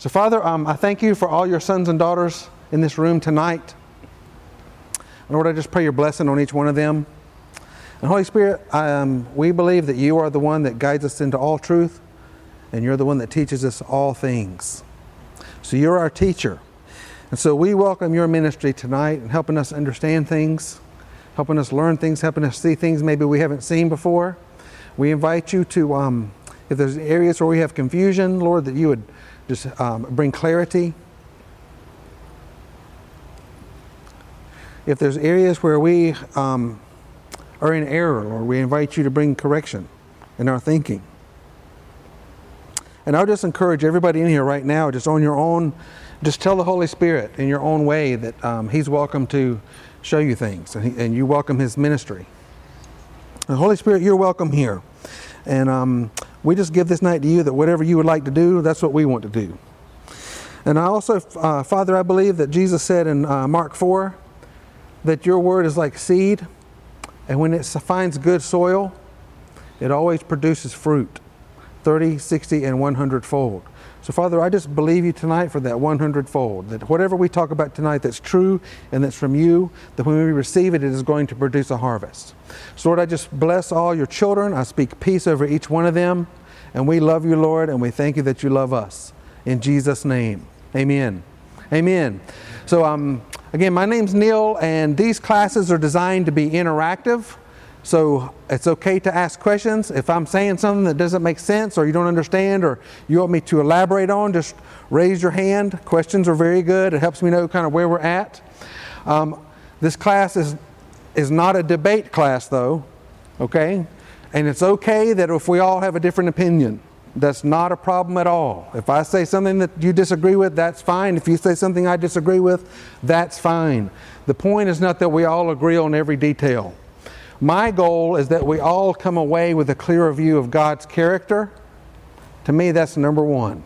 So, Father, I thank you for all your sons and daughters in this room tonight. Lord, I just pray your blessing on each one of them. And Holy Spirit, we believe that you are the one that guides us into all truth, and you're the one that teaches us all things. So you're our teacher. And so we welcome your ministry tonight and helping us understand things, helping us learn things, helping us see things maybe we haven't seen before. We invite you to, if there's areas where we have confusion, Lord, that you would just bring clarity. If there's areas where we are in error, Lord, we invite you to bring correction in our thinking. And I'll just encourage everybody in here right now, just on your own, just tell the Holy Spirit in your own way that He's welcome to show you things, and you welcome His ministry. The Holy Spirit, you're welcome here. And we just give this night to you that whatever you would like to do, that's what we want to do. And I also, Father, I believe that Jesus said in Mark 4 that your word is like seed, and when it finds good soil, it always produces fruit, 30, 60, and 100-fold. So, Father, I just believe you tonight for that 100-fold, that whatever we talk about tonight that's true and that's from you, that when we receive it, it is going to produce a harvest. So, Lord, I just bless all your children. I speak peace over each one of them. And we love you, Lord, and we thank you that you love us. In Jesus' name, amen. Amen. So, again, my name's Neil, and these classes are designed to be interactive. So it's okay to ask questions. If I'm saying something that doesn't make sense or you don't understand or you want me to elaborate on, just raise your hand. Questions are very good. It helps me know kind of where we're at. This class is not a debate class, though, okay? And it's okay that if we all have a different opinion. That's not a problem at all. If I say something that you disagree with, that's fine. If you say something I disagree with, that's fine. The point is not that we all agree on every detail. My goal is that we all come away with a clearer view of God's character. To me, that's number one.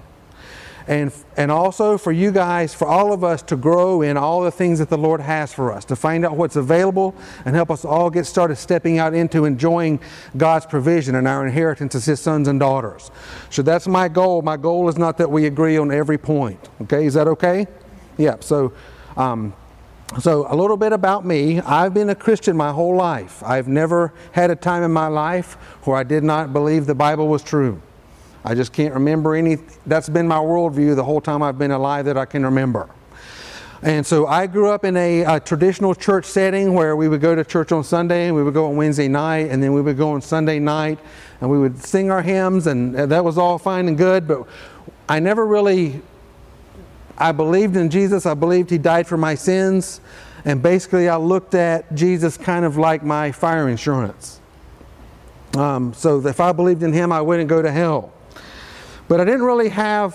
And also for you guys, for all of us to grow in all the things that the Lord has for us, to find out what's available and help us all get started stepping out into enjoying God's provision and our inheritance as His sons and daughters. So that's my goal. My goal is not that we agree on every point. Okay, is that okay? Yeah, so a little bit about me. I've been a Christian my whole life. I've never had a time in my life where I did not believe the Bible was true. I just can't remember any. That's been my worldview the whole time I've been alive that I can remember. And so I grew up in a traditional church setting where we would go to church on Sunday, and we would go on Wednesday night, and then we would go on Sunday night, and we would sing our hymns, and that was all fine and good, but I never really, I believed in Jesus. I believed He died for my sins, and basically I looked at Jesus kind of like my fire insurance. So if I believed in Him, I wouldn't go to hell. But I didn't really have,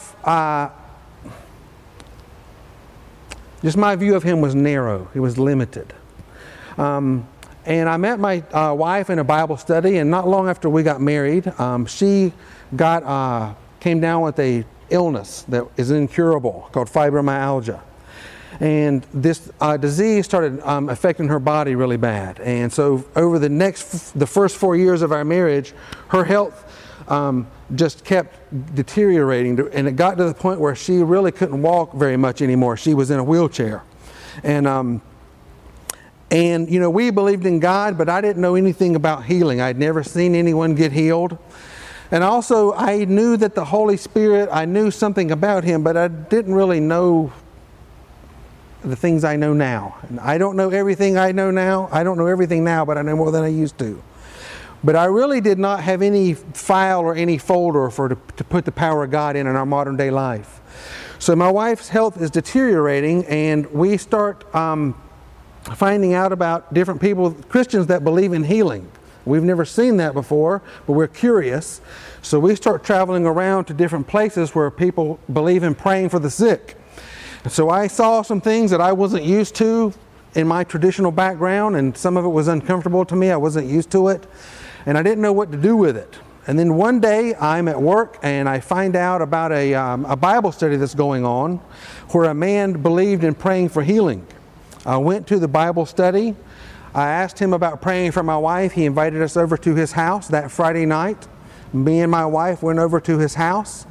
just my view of Him was narrow. It was limited. And I met my wife in a Bible study, and not long after we got married, she came down with a illness that is incurable called fibromyalgia. And this disease started affecting her body really bad. And so over the first 4 years of our marriage, her health just kept deteriorating, and it got to the point where she really couldn't walk very much anymore. She was in a wheelchair. And you know, we believed in God, but I didn't know anything about healing. I'd never seen anyone get healed. And also, I knew that the Holy Spirit, I knew something about Him, but I didn't really know the things I know now. And I don't know everything I know now. I don't know everything now, but I know more than I used to. But I really did not have any file or any folder to put the power of God in our modern day life. So my wife's health is deteriorating, and we start finding out about different people, Christians that believe in healing. We've never seen that before, but we're curious. So we start traveling around to different places where people believe in praying for the sick. And so I saw some things that I wasn't used to in my traditional background, and some of it was uncomfortable to me. I wasn't used to it, and I didn't know what to do with it. And then one day I'm at work, and I find out about a Bible study that's going on where a man believed in praying for healing. I went to the Bible study. I asked him about praying for my wife. He invited us over to his house that Friday night. Me and my wife went over to his house.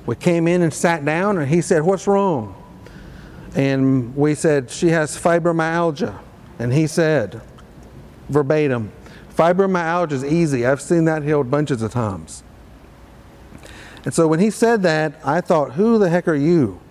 We came in and sat down, and he said, "What's wrong?" And we said, "She has fibromyalgia." And he said, verbatim, "Fibromyalgia is easy. I've seen that healed bunches of times." And so when he said that, I thought, who the heck are you?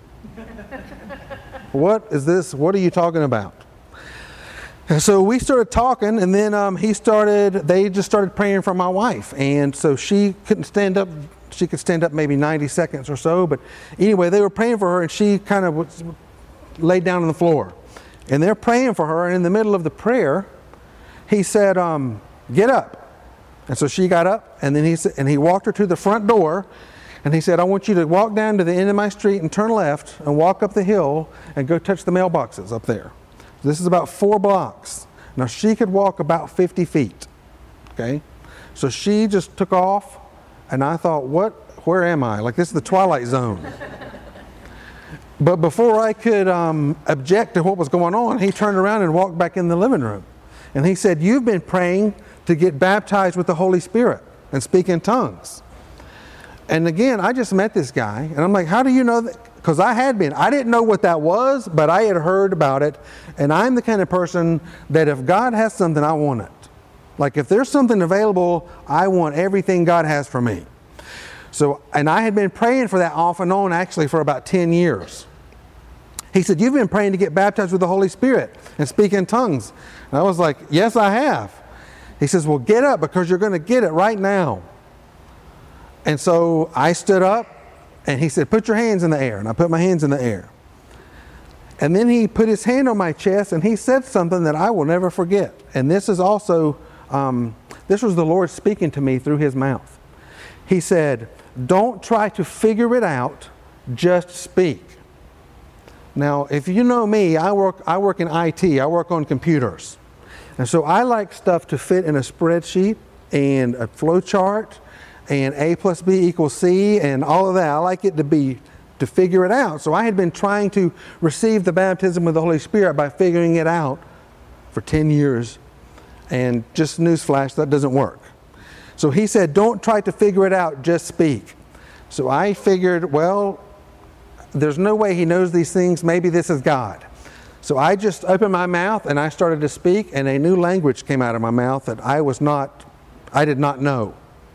What is this? What are you talking about? And so we started talking, and then they just started praying for my wife. And so she couldn't stand up. She could stand up maybe 90 seconds or so. But anyway, they were praying for her, and she kind of laid down on the floor. And they're praying for her, and in the middle of the prayer, he said, "Get up." And so she got up, and then he walked her to the front door, and he said, "I want you to walk down to the end of my street and turn left and walk up the hill and go touch the mailboxes up there." This is about 4 blocks. Now she could walk about 50 feet. Okay? So she just took off, and I thought, where am I? Like, this is the Twilight Zone. But before I could object to what was going on, he turned around and walked back in the living room. And he said, "You've been praying to get baptized with the Holy Spirit and speak in tongues." And again, I just met this guy, and I'm like, "How do you know that?" Because I had been. I didn't know what that was, but I had heard about it. And I'm the kind of person that if God has something, I want it. Like, if there's something available, I want everything God has for me. So, and I had been praying for that off and on actually for about 10 years. He said, "You've been praying to get baptized with the Holy Spirit and speak in tongues." And I was like, "Yes, I have." He says, "Well, get up because you're going to get it right now." And so I stood up, and he said, "Put your hands in the air." And I put my hands in the air. And then he put his hand on my chest, and he said something that I will never forget. And this is also, this was the Lord speaking to me through his mouth. He said, "Don't try to figure it out, just speak." Now, if you know me, I work in IT. I work on computers. And so I like stuff to fit in a spreadsheet and a flow chart and A plus B equals C and all of that. I like it to figure it out. So I had been trying to receive the baptism with the Holy Spirit by figuring it out for 10 years. And just newsflash, that doesn't work. So he said, "Don't try to figure it out, just speak." So I figured, well, there's no way he knows these things. Maybe this is God. So I just opened my mouth and I started to speak, and a new language came out of my mouth that I did not know.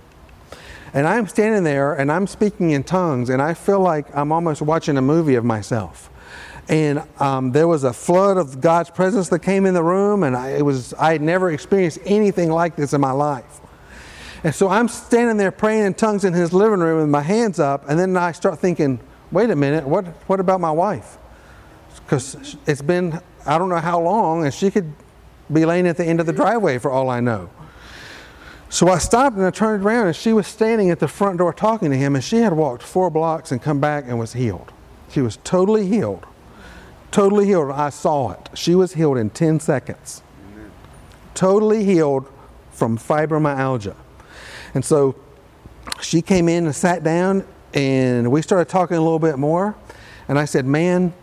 And I'm standing there and I'm speaking in tongues, and I feel like I'm almost watching a movie of myself. And there was a flood of God's presence that came in the room, and I had never experienced anything like this in my life. And so I'm standing there praying in tongues in his living room with my hands up, and then I start thinking, wait a minute, what about my wife? Because it's been, I don't know how long, and she could be laying at the end of the driveway for all I know. So I stopped and I turned around, and she was standing at the front door talking to him, and she had walked 4 blocks and come back and was healed. She was totally healed. Totally healed. I saw it. She was healed in 10 seconds. Amen. Totally healed from fibromyalgia. And so she came in and sat down, and we started talking a little bit more. And I said, "Man,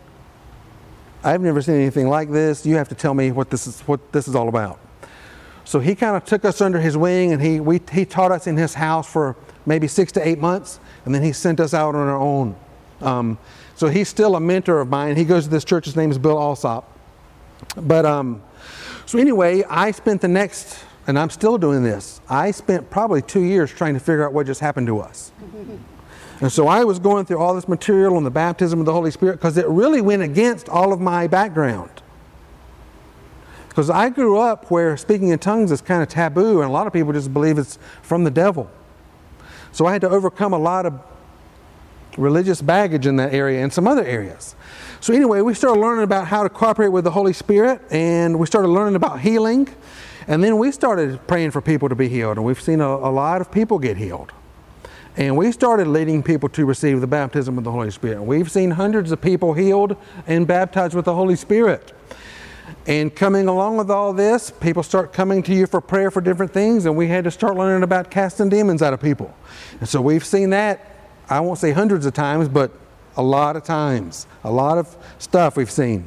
I've never seen anything like this. You have to tell me what this is all about." So he kind of took us under his wing, and he taught us in his house for maybe 6 to 8 months, and then he sent us out on our own. So he's still a mentor of mine. He goes to this church. His name is Bill Alsop. But so anyway, I spent the next, and I'm still doing this, I spent probably 2 years trying to figure out what just happened to us. And so I was going through all this material on the baptism of the Holy Spirit because it really went against all of my background. Because I grew up where speaking in tongues is kind of taboo, and a lot of people just believe it's from the devil. So I had to overcome a lot of religious baggage in that area and some other areas. So anyway, we started learning about how to cooperate with the Holy Spirit, and we started learning about healing, and then we started praying for people to be healed, and we've seen a lot of people get healed. And we started leading people to receive the baptism of the Holy Spirit. We've seen hundreds of people healed and baptized with the Holy Spirit. And coming along with all this, people start coming to you for prayer for different things, and we had to start learning about casting demons out of people. And so we've seen that, I won't say hundreds of times, but a lot of times. A lot of stuff we've seen.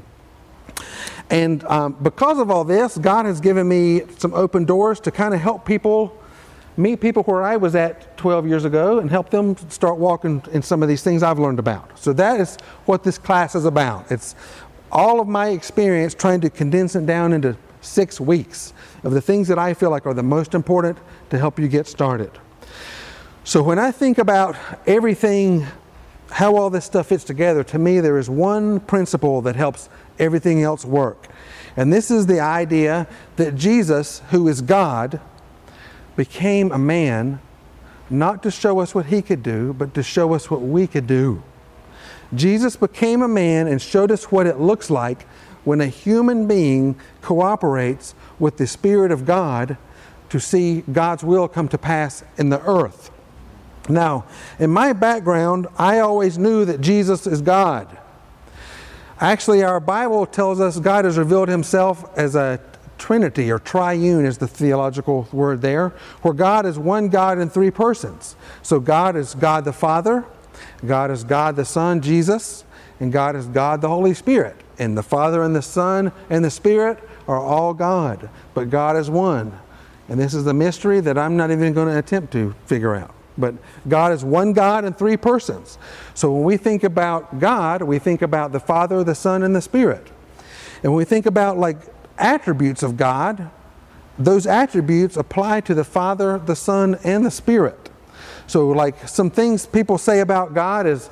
And because of all this, God has given me some open doors to kind of help people meet people where I was at 12 years ago and help them start walking in some of these things I've learned about. So that is what this class is about. It's all of my experience trying to condense it down into 6 weeks of the things that I feel like are the most important to help you get started. So when I think about everything, how all this stuff fits together, to me there is one principle that helps everything else work. And this is the idea that Jesus, who is God, became a man not to show us what he could do, but to show us what we could do. Jesus became a man and showed us what it looks like when a human being cooperates with the Spirit of God to see God's will come to pass in the earth. Now, in my background, I always knew that Jesus is God. Actually, our Bible tells us God has revealed himself as a Trinity, or triune is the theological word there, where God is one God in 3 persons. So God is God the Father, God is God the Son, Jesus, and God is God the Holy Spirit. And the Father and the Son and the Spirit are all God, but God is one. And this is the mystery that I'm not even going to attempt to figure out. But God is one God in 3 persons. So when we think about God, we think about the Father, the Son, and the Spirit. And when we think about like attributes of God, those attributes apply to the Father, the Son, and the Spirit. So like some things people say about God is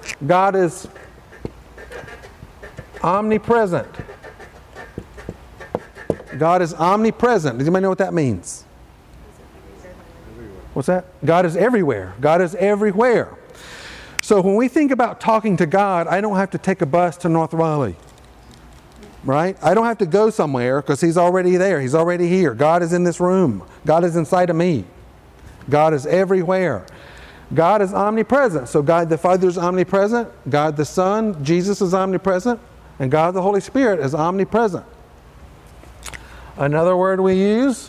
omnipresent. God is omnipresent. Does anybody know what that means? What's that? God is everywhere. God is everywhere. So when we think about talking to God, I don't have to take a bus to North Raleigh. Right? I don't have to go somewhere because he's already there. He's already here. God is in this room. God is inside of me. God is everywhere. God is omnipresent. So God the Father is omnipresent. God the Son, Jesus is omnipresent. And God the Holy Spirit is omnipresent. Another word we use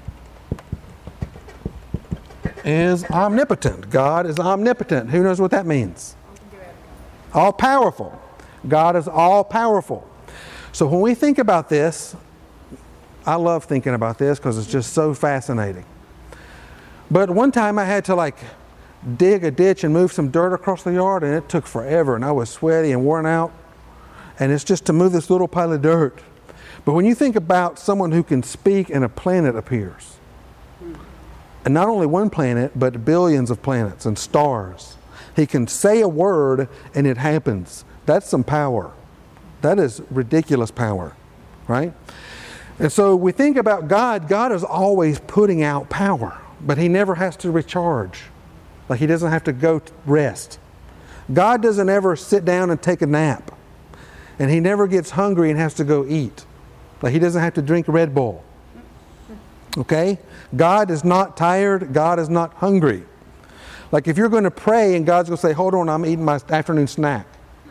is omnipotent. God is omnipotent. Who knows what that means? All powerful. God is all powerful. So when we think about this, I love thinking about this because it's just so fascinating. But one time I had to like dig a ditch and move some dirt across the yard, and it took forever, and I was sweaty and worn out. And it's just to move this little pile of dirt. But when you think about someone who can speak and a planet appears, and not only one planet, but billions of planets and stars. He can say a word and it happens. That's some power. That is ridiculous power, right? And so we think about God. God is always putting out power, but he never has to recharge. Like he doesn't have to go rest. God doesn't ever sit down and take a nap. And he never gets hungry and has to go eat. Like he doesn't have to drink Red Bull. Okay? God is not tired. God is not hungry. Like if you're going to pray and God's going to say, hold on, I'm eating my afternoon snack.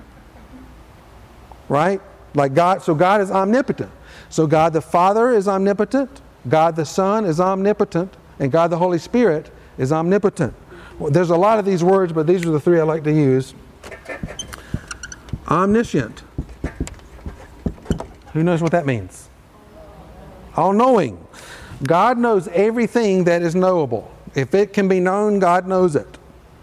Right? Like God, so God is omnipotent. So God the Father is omnipotent. God the Son is omnipotent. And God the Holy Spirit is omnipotent. Well, there's a lot of these words, but these are the 3 I like to use. Omniscient. Who knows what that means? All-knowing. God knows everything that is knowable. If it can be known, God knows it.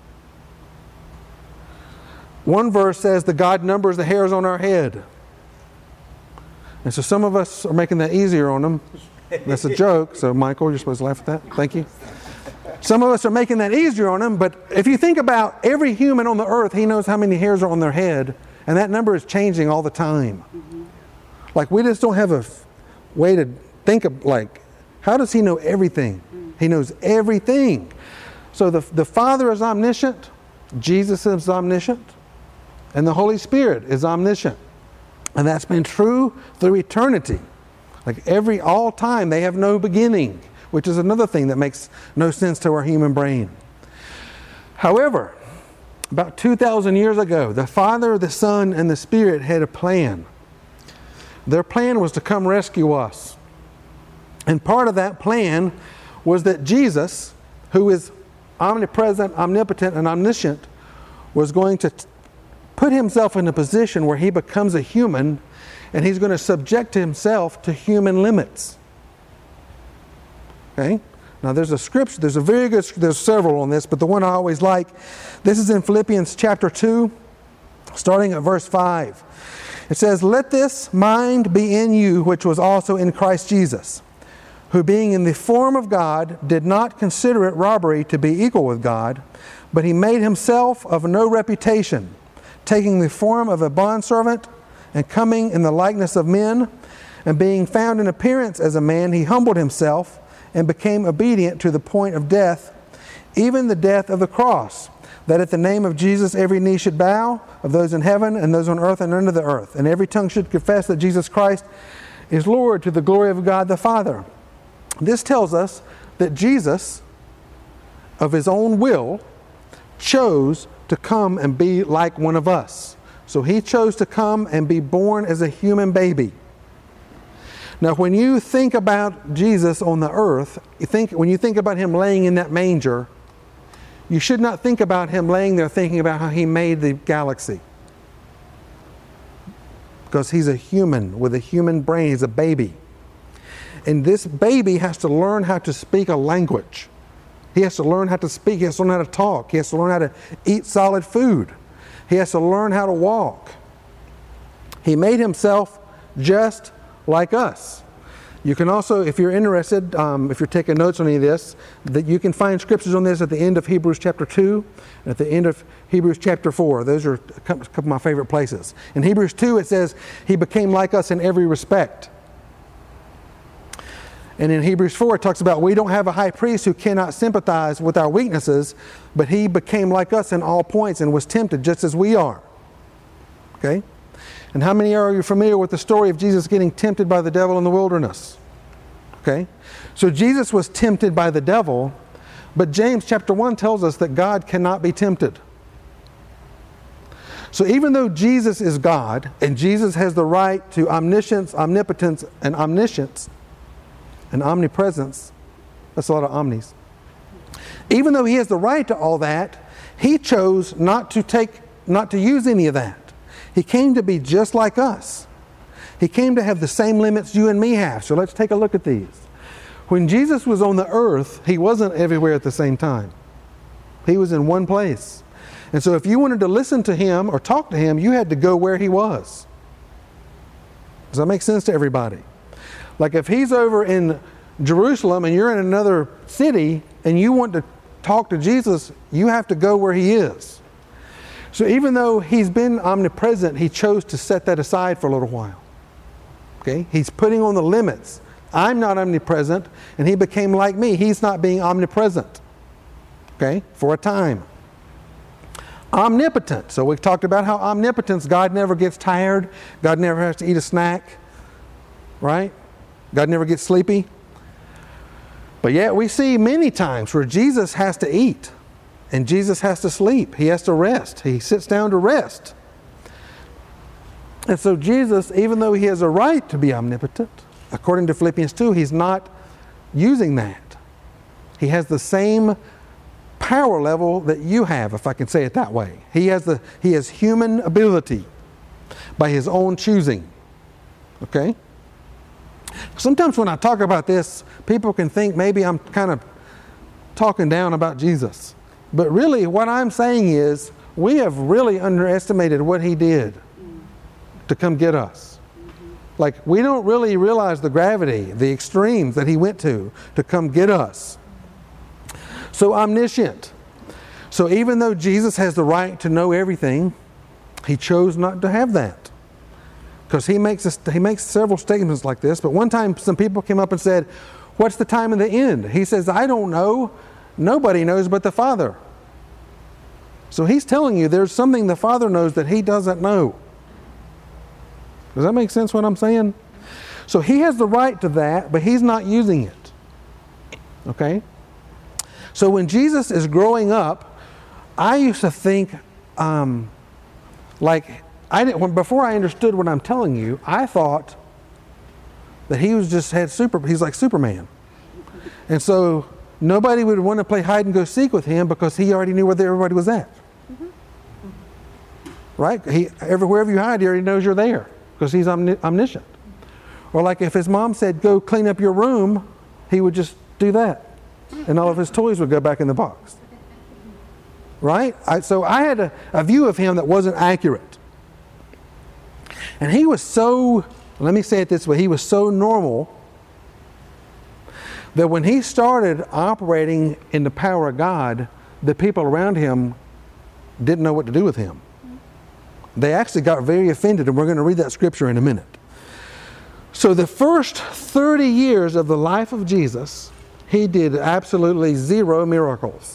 One verse says that God numbers the hairs on our head. And so some of us are making that easier on them. That's a joke. So Michael, you're supposed to laugh at that. Thank you. Some of us are making that easier on them. But if you think about every human on the earth, he knows how many hairs are on their head. And that number is changing all the time. Like we just don't have a way to think of like, how does he know everything? He knows everything. So the Father is omniscient, Jesus is omniscient, and the Holy Spirit is omniscient. And that's been true through eternity. Like all time, they have no beginning, which is another thing that makes no sense to our human brain. However, about 2,000 years ago, the Father, the Son, and the Spirit had a plan. Their plan was to come rescue us. And part of that plan was that Jesus, who is omnipresent, omnipotent, and omniscient, was going to put himself in a position where he becomes a human, and he's going to subject himself to human limits. Okay? Now there's a scripture, there's several on this, but the one I always like, this is in Philippians chapter 2, starting at verse 5. It says, "Let this mind be in you, which was also in Christ Jesus, who being in the form of God, did not consider it robbery to be equal with God, but he made himself of no reputation, taking the form of a bondservant, and coming in the likeness of men, and being found in appearance as a man, he humbled himself, and became obedient to the point of death, even the death of the cross, that at the name of Jesus every knee should bow, of those in heaven and those on earth and under the earth, and every tongue should confess that Jesus Christ is Lord, to the glory of God the Father." This tells us that Jesus, of his own will, chose to come and be like one of us. So he chose to come and be born as a human baby. Now, when you think about Jesus on the earth, when you think about him laying in that manger, you should not think about him laying there thinking about how he made the galaxy. Because he's a human with a human brain. He's a baby. And this baby has to learn how to speak a language. He has to learn how to speak. He has to learn how to talk. He has to learn how to eat solid food. He has to learn how to walk. He made himself just like us. You can also, if you're interested, if you're taking notes on any of this, that you can find scriptures on this at the end of Hebrews chapter 2 and at the end of Hebrews chapter 4. Those are a couple of my favorite places. In Hebrews 2 it says, he became like us in every respect. And in Hebrews 4 it talks about we don't have a high priest who cannot sympathize with our weaknesses, but he became like us in all points and was tempted just as we are. Okay? And how many are you familiar with the story of Jesus getting tempted by the devil in the wilderness? Okay? So Jesus was tempted by the devil, but James chapter 1 tells us that God cannot be tempted. So even though Jesus is God, and Jesus has the right to omniscience, omnipotence, and omniscience, and omnipresence, that's a lot of omnis. Even though he has the right to all that, he chose not to use any of that. He came to be just like us. He came to have the same limits you and me have. So let's take a look at these. When Jesus was on the earth, he wasn't everywhere at the same time. He was in one place. And so if you wanted to listen to him or talk to him, you had to go where he was. Does that make sense to everybody? Like if he's over in Jerusalem and you're in another city and you want to talk to Jesus, you have to go where he is. So even though he's been omnipresent, he chose to set that aside for a little while. Okay? He's putting on the limits. I'm not omnipresent, and he became like me. He's not being omnipresent. Okay? For a time. Omnipotent. So we've talked about how omnipotence, God never gets tired. God never has to eat a snack. Right? God never gets sleepy. But yet we see many times where Jesus has to eat. And Jesus has to sleep. He has to rest. He sits down to rest. And so Jesus, even though he has a right to be omnipotent, according to Philippians 2, he's not using that. He has the same power level that you have, if I can say it that way. He has human ability by his own choosing. Okay? Sometimes when I talk about this, people can think maybe I'm kind of talking down about Jesus. But really, what I'm saying is, we have really underestimated what he did to come get us. Like, we don't really realize the gravity, the extremes that he went to come get us. So omniscient. So even though Jesus has the right to know everything, he chose not to have that. Because he makes several statements like this. But one time some people came up and said, "What's the time of the end?" He says, "I don't know. Nobody knows but the Father." So he's telling you there's something the Father knows that he doesn't know. Does that make sense what I'm saying? So he has the right to that, but he's not using it. Okay? So when Jesus is growing up, I used to think, before I understood what I'm telling you, I thought that he's like Superman. And so nobody would want to play hide and go seek with him because he already knew where everybody was at. Right? Wherever you hide, he already knows you're there because he's omniscient. Or like if his mom said, "Go clean up your room," he would just do that. and all of his toys would go back in the box. Right? So I had a view of him that wasn't accurate. And he was so, let me say it this way, he was so normal that when he started operating in the power of God, the people around him didn't know what to do with him. They actually got very offended, and we're going to read that scripture in a minute. So the first 30 years of the life of Jesus, he did absolutely 0 miracles.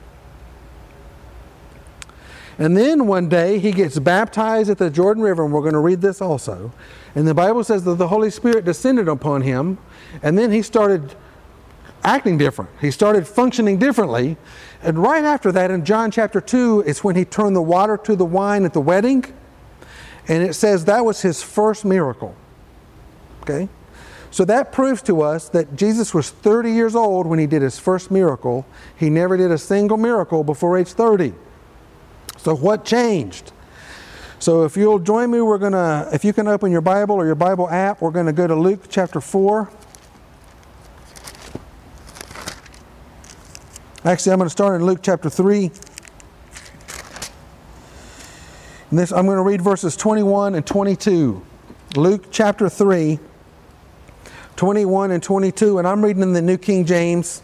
And then one day he gets baptized at the Jordan River, and we're going to read this also. And the Bible says that the Holy Spirit descended upon him, and then he started acting different. He started functioning differently. And right after that, in John chapter 2, it's when he turned the water to the wine at the wedding. And it says that was his first miracle. Okay? So that proves to us that Jesus was 30 years old when he did his first miracle. He never did a single miracle before age 30. So what changed? So if you'll join me, if you can open your Bible or your Bible app, we're going to go to Luke chapter 4. Actually, I'm going to start in Luke chapter 3. And I'm going to read verses 21 and 22. Luke chapter 3, 21 and 22. And I'm reading in the New King James.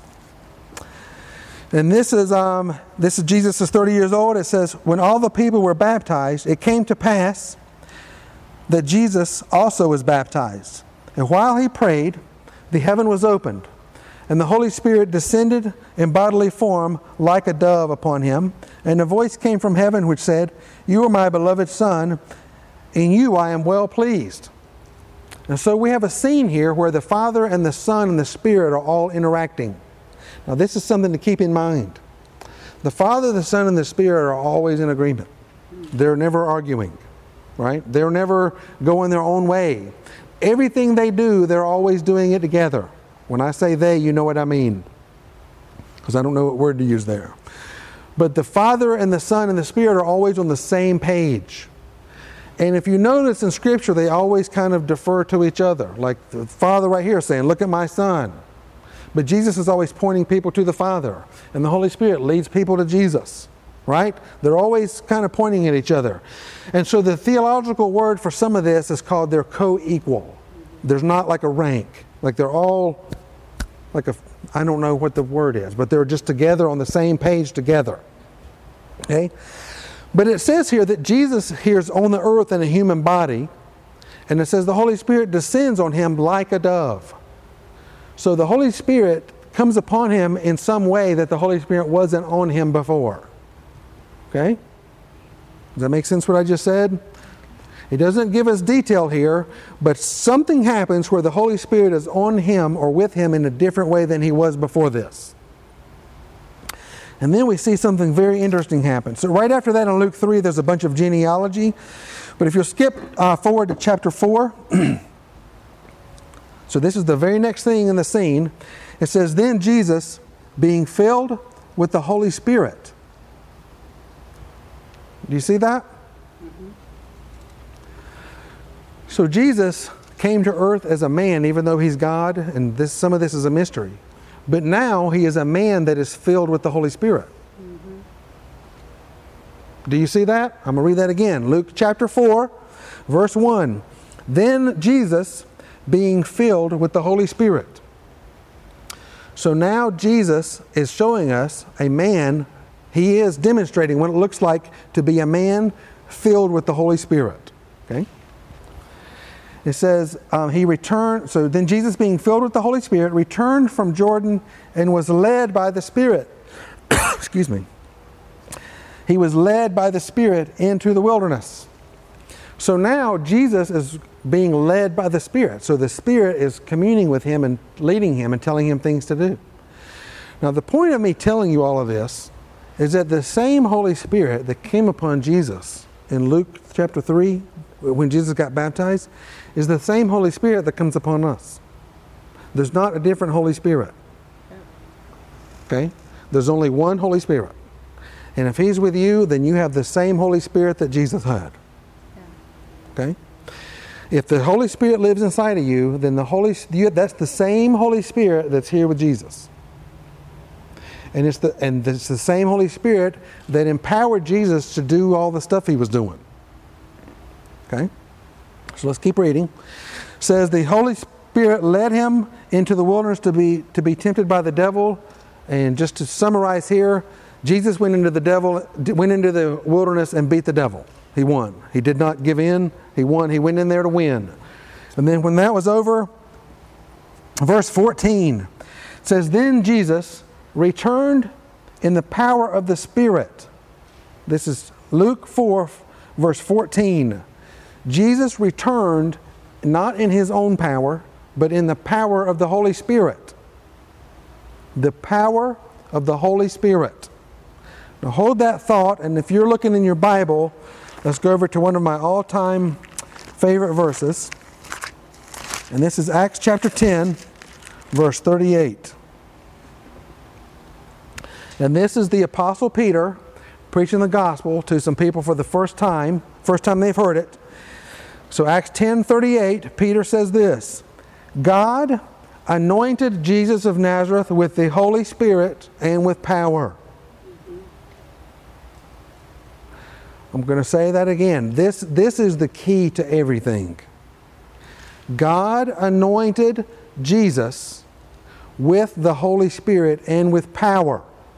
And this is Jesus is 30 years old. It says, when all the people were baptized, it came to pass that Jesus also was baptized. And while he prayed, the heaven was opened, and the Holy Spirit descended in bodily form like a dove upon him. And a voice came from heaven which said, you are my beloved Son, in you I am well pleased. And so we have a scene here where the Father and the Son and the Spirit are all interacting. Now this is something to keep in mind. The Father, the Son, and the Spirit are always in agreement. They're never arguing, right? They're never going their own way. Everything they do, they're always doing it together. When I say they, you know what I mean. Because I don't know what word to use there. But the Father and the Son and the Spirit are always on the same page. And if you notice in Scripture, they always kind of defer to each other. Like the Father right here saying, look at my Son. But Jesus is always pointing people to the Father. And the Holy Spirit leads people to Jesus. Right? They're always kind of pointing at each other. And so the theological word for some of this is called they're co-equal. There's not like a rank. Like they're all like I don't know what the word is, but they're just together on the same page together. Okay? But it says here that Jesus here is on the earth in a human body, and it says the Holy Spirit descends on him like a dove. So the Holy Spirit comes upon him in some way that the Holy Spirit wasn't on him before. Okay? Does that make sense what I just said? He doesn't give us detail here, but something happens where the Holy Spirit is on him or with him in a different way than he was before this. And then we see something very interesting happen. So right after that in Luke 3, there's a bunch of genealogy. But if you'll skip forward to chapter 4, so this is the very next thing in the scene. It says, then Jesus, being filled with the Holy Spirit. Do you see that? Mm-hmm. So Jesus came to earth as a man, even though he's God, and some of this is a mystery. But now he is a man that is filled with the Holy Spirit. Mm-hmm. Do you see that? I'm going to read that again. Luke chapter 4, verse 1. Then Jesus, being filled with the Holy Spirit. So now Jesus is showing us a man. He is demonstrating what it looks like to be a man filled with the Holy Spirit. Okay? It says, he returned, so then Jesus being filled with the Holy Spirit returned from Jordan and was led by the Spirit. Excuse me. He was led by the Spirit into the wilderness. So now Jesus is being led by the Spirit. So the Spirit is communing with him and leading him and telling him things to do. Now the point of me telling you all of this is that the same Holy Spirit that came upon Jesus in Luke chapter 3, when Jesus got baptized, is the same Holy Spirit that comes upon us. There's not a different Holy Spirit. Okay? There's only one Holy Spirit. And if he's with you, then you have the same Holy Spirit that Jesus had. Okay? If the Holy Spirit lives inside of you, then that's the same Holy Spirit that's here with Jesus. And it's the same Holy Spirit that empowered Jesus to do all the stuff he was doing. Okay? So let's keep reading. It says the Holy Spirit led him into the wilderness to be tempted by the devil. And just to summarize here, Jesus went into the wilderness and beat the devil. He won. He did not give in. He won. He went in there to win. And then when that was over, verse 14 says, then Jesus returned in the power of the Spirit. This is Luke 4, verse 14. Jesus returned not in his own power, but in the power of the Holy Spirit. The power of the Holy Spirit. Now hold that thought, and if you're looking in your Bible, let's go over to one of my all-time favorite verses. And this is Acts chapter 10, verse 38. And this is the Apostle Peter preaching the gospel to some people for the first time they've heard it. So Acts 10:38, Peter says this, God anointed Jesus of Nazareth with the Holy Spirit and with power. I'm going to say that again. This is the key to everything. God anointed Jesus with the Holy Spirit and with power.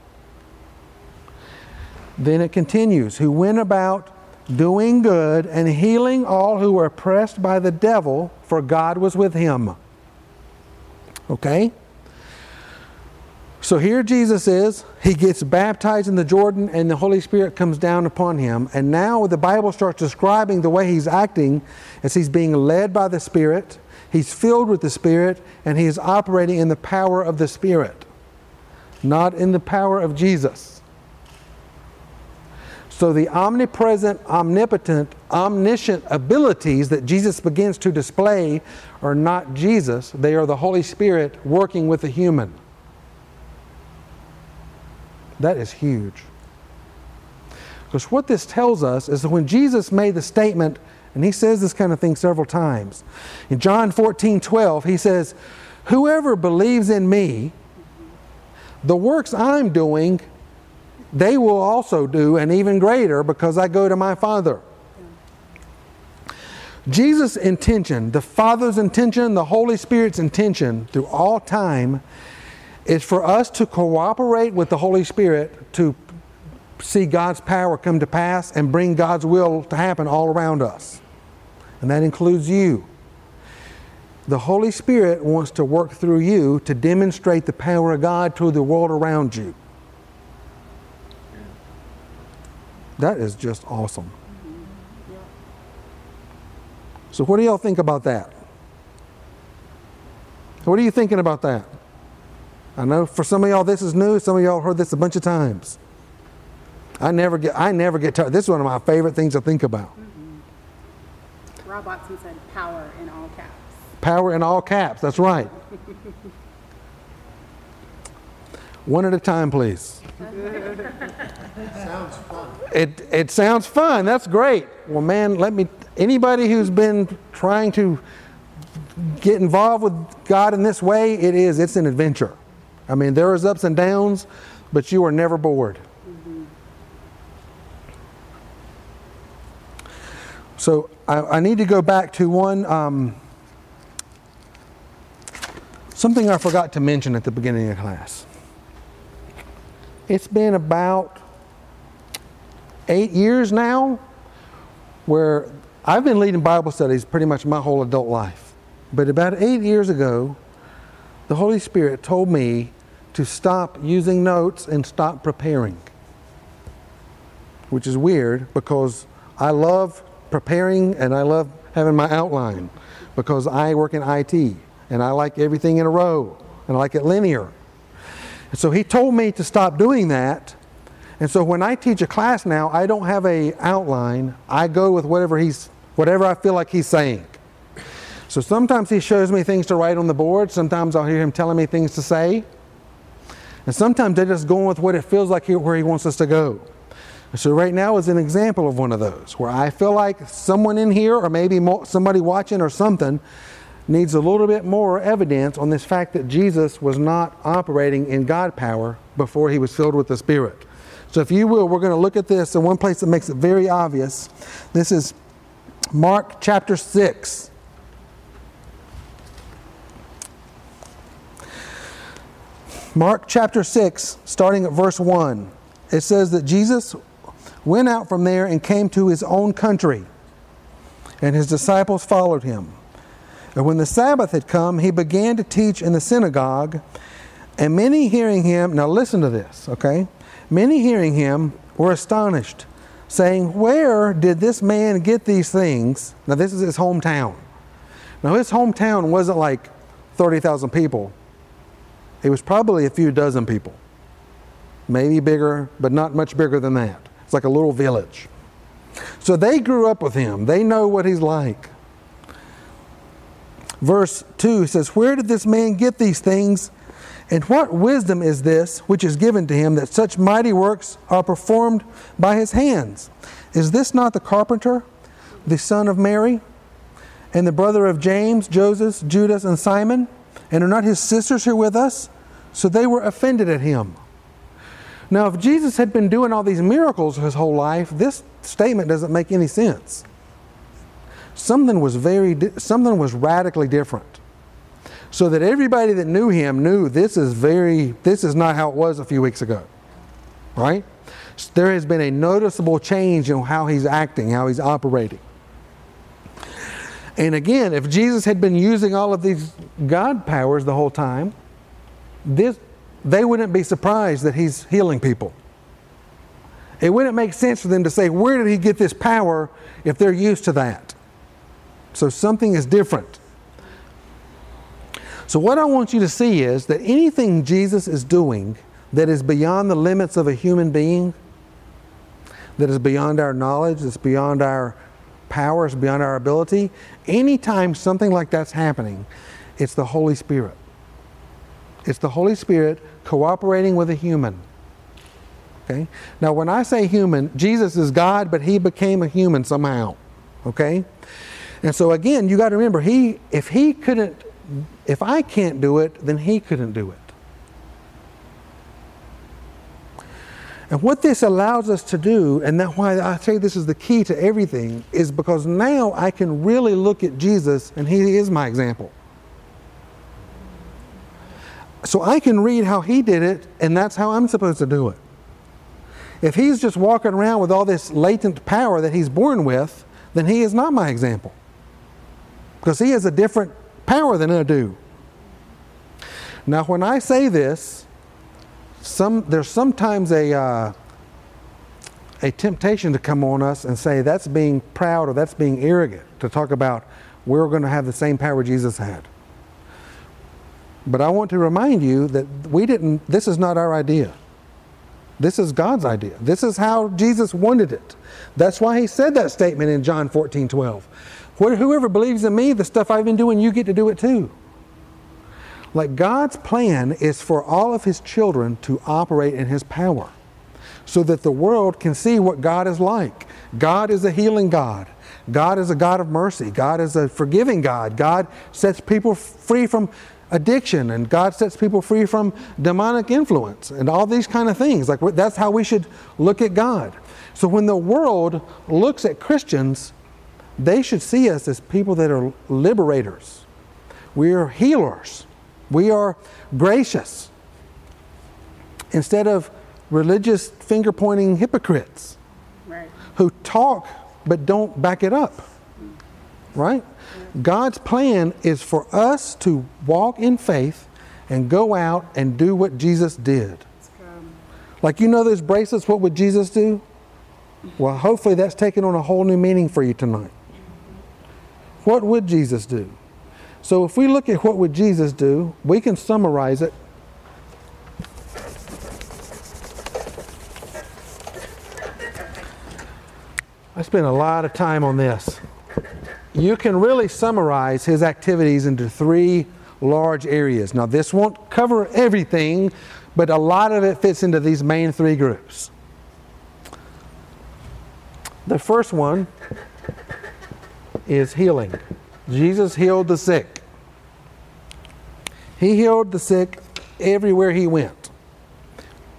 Then it continues, who went about doing good and healing all who were oppressed by the devil, for God was with him. Okay? So here Jesus is. He gets baptized in the Jordan and the Holy Spirit comes down upon him. And now the Bible starts describing the way he's acting as he's being led by the Spirit. He's filled with the Spirit and he is operating in the power of the Spirit, not in the power of Jesus. So the omnipresent, omnipotent, omniscient abilities that Jesus begins to display are not Jesus. They are the Holy Spirit working with the human. That is huge. Because what this tells us is that when Jesus made the statement, and he says this kind of thing several times. In John 14:12, he says, whoever believes in me, the works I'm doing, they will also do, and even greater, because I go to my Father. Jesus' intention, the Father's intention, the Holy Spirit's intention through all time is for us to cooperate with the Holy Spirit to see God's power come to pass and bring God's will to happen all around us. And that includes you. The Holy Spirit wants to work through you to demonstrate the power of God to the world around you. That is just awesome. So what do y'all think about that? What are you thinking about that? I know for some of y'all this is new. Some of y'all heard this a bunch of times. I never get tired. This is one of my favorite things to think about. Rob Watson said power in all caps. Power in all caps, that's right. One at a time, please. Sounds fun. It sounds fun. That's great. Well, man, anybody who's been trying to get involved with God in this way, it's an adventure. I mean, there is ups and downs, but you are never bored. Mm-hmm. So I need to go back to one, something I forgot to mention at the beginning of class. It's been about 8 years now where I've been leading Bible studies pretty much my whole adult life. But about 8 years ago, the Holy Spirit told me to stop using notes and stop preparing. Which is weird because I love preparing and I love having my outline because I work in IT and I like everything in a row and I like it linear. And so he told me to stop doing that. And so when I teach a class now, I don't have an outline. I go with whatever I feel like he's saying. So sometimes he shows me things to write on the board. Sometimes I'll hear him telling me things to say. And sometimes they're just going with what it feels like where he wants us to go. And so right now is an example of one of those where I feel like someone in here or maybe somebody watching or something needs a little bit more evidence on this fact that Jesus was not operating in God power, before he was filled with the Spirit. So if you will, we're going to look at this in one place that makes it very obvious. This is Mark chapter 6. Mark chapter 6, starting at verse 1. It says that Jesus went out from there and came to his own country, and his disciples followed him. And when the Sabbath had come, he began to teach in the synagogue, and many hearing him, now listen to this, okay? Many hearing him were astonished, saying, "Where did this man get these things?" Now this is his hometown. Now his hometown wasn't like 30,000 people. It was probably a few dozen people. Maybe bigger, but not much bigger than that. It's like a little village. So they grew up with him. They know what he's like. Verse 2 says, "Where did this man get these things? And what wisdom is this which is given to him, that such mighty works are performed by his hands? Is this not the carpenter, the son of Mary, and the brother of James, Joseph, Judas, and Simon? And are not his sisters here with us?" So they were offended at him. Now, if Jesus had been doing all these miracles his whole life, this statement doesn't make any sense. Something was radically different. So that everybody that knew him knew this is not how it was a few weeks ago. Right? There has been a noticeable change in how he's acting, how he's operating. And again, if Jesus had been using all of these God powers the whole time, they wouldn't be surprised that he's healing people. It wouldn't make sense for them to say, "Where did he get this power?" if they're used to that. So something is different. So what I want you to see is that anything Jesus is doing that is beyond the limits of a human being, that is beyond our knowledge, that's beyond our powers, beyond our ability, anytime something like that's happening, it's the Holy Spirit. It's the Holy Spirit cooperating with a human. Okay? Now when I say human, Jesus is God, but he became a human somehow. Okay? And so again, you got to remember, if I can't do it, then he couldn't do it. And what this allows us to do, and that's why I say this is the key to everything, is because now I can really look at Jesus, and he is my example. So I can read how he did it, and that's how I'm supposed to do it. If he's just walking around with all this latent power that he's born with, then he is not my example. Because he has a different power than I do. Now when I say this, there's sometimes a temptation to come on us and say that's being proud or that's being arrogant, to talk about we're going to have the same power Jesus had. But I want to remind you that this is not our idea. This is God's idea. This is how Jesus wanted it. That's why he said that statement in John 14:12. Whoever believes in me, the stuff I've been doing, you get to do it too. Like God's plan is for all of his children to operate in his power so that the world can see what God is like. God is a healing God. God is a God of mercy. God is a forgiving God. God sets people free from addiction, and God sets people free from demonic influence and all these kind of things. Like that's how we should look at God. So when the world looks at Christians, they should see us as people that are liberators. We are healers. We are gracious. Instead of religious finger-pointing hypocrites, right, who talk but don't back it up. Right? God's plan is for us to walk in faith and go out and do what Jesus did. Like, you know those bracelets, what would Jesus do? Well, hopefully that's taken on a whole new meaning for you tonight. What would Jesus do? So if we look at what would Jesus do, we can summarize it. I spent a lot of time on this. You can really summarize his activities into 3 large areas. Now, this won't cover everything, but a lot of it fits into these main 3 groups. The first one is healing. Jesus healed the sick. He healed the sick everywhere he went.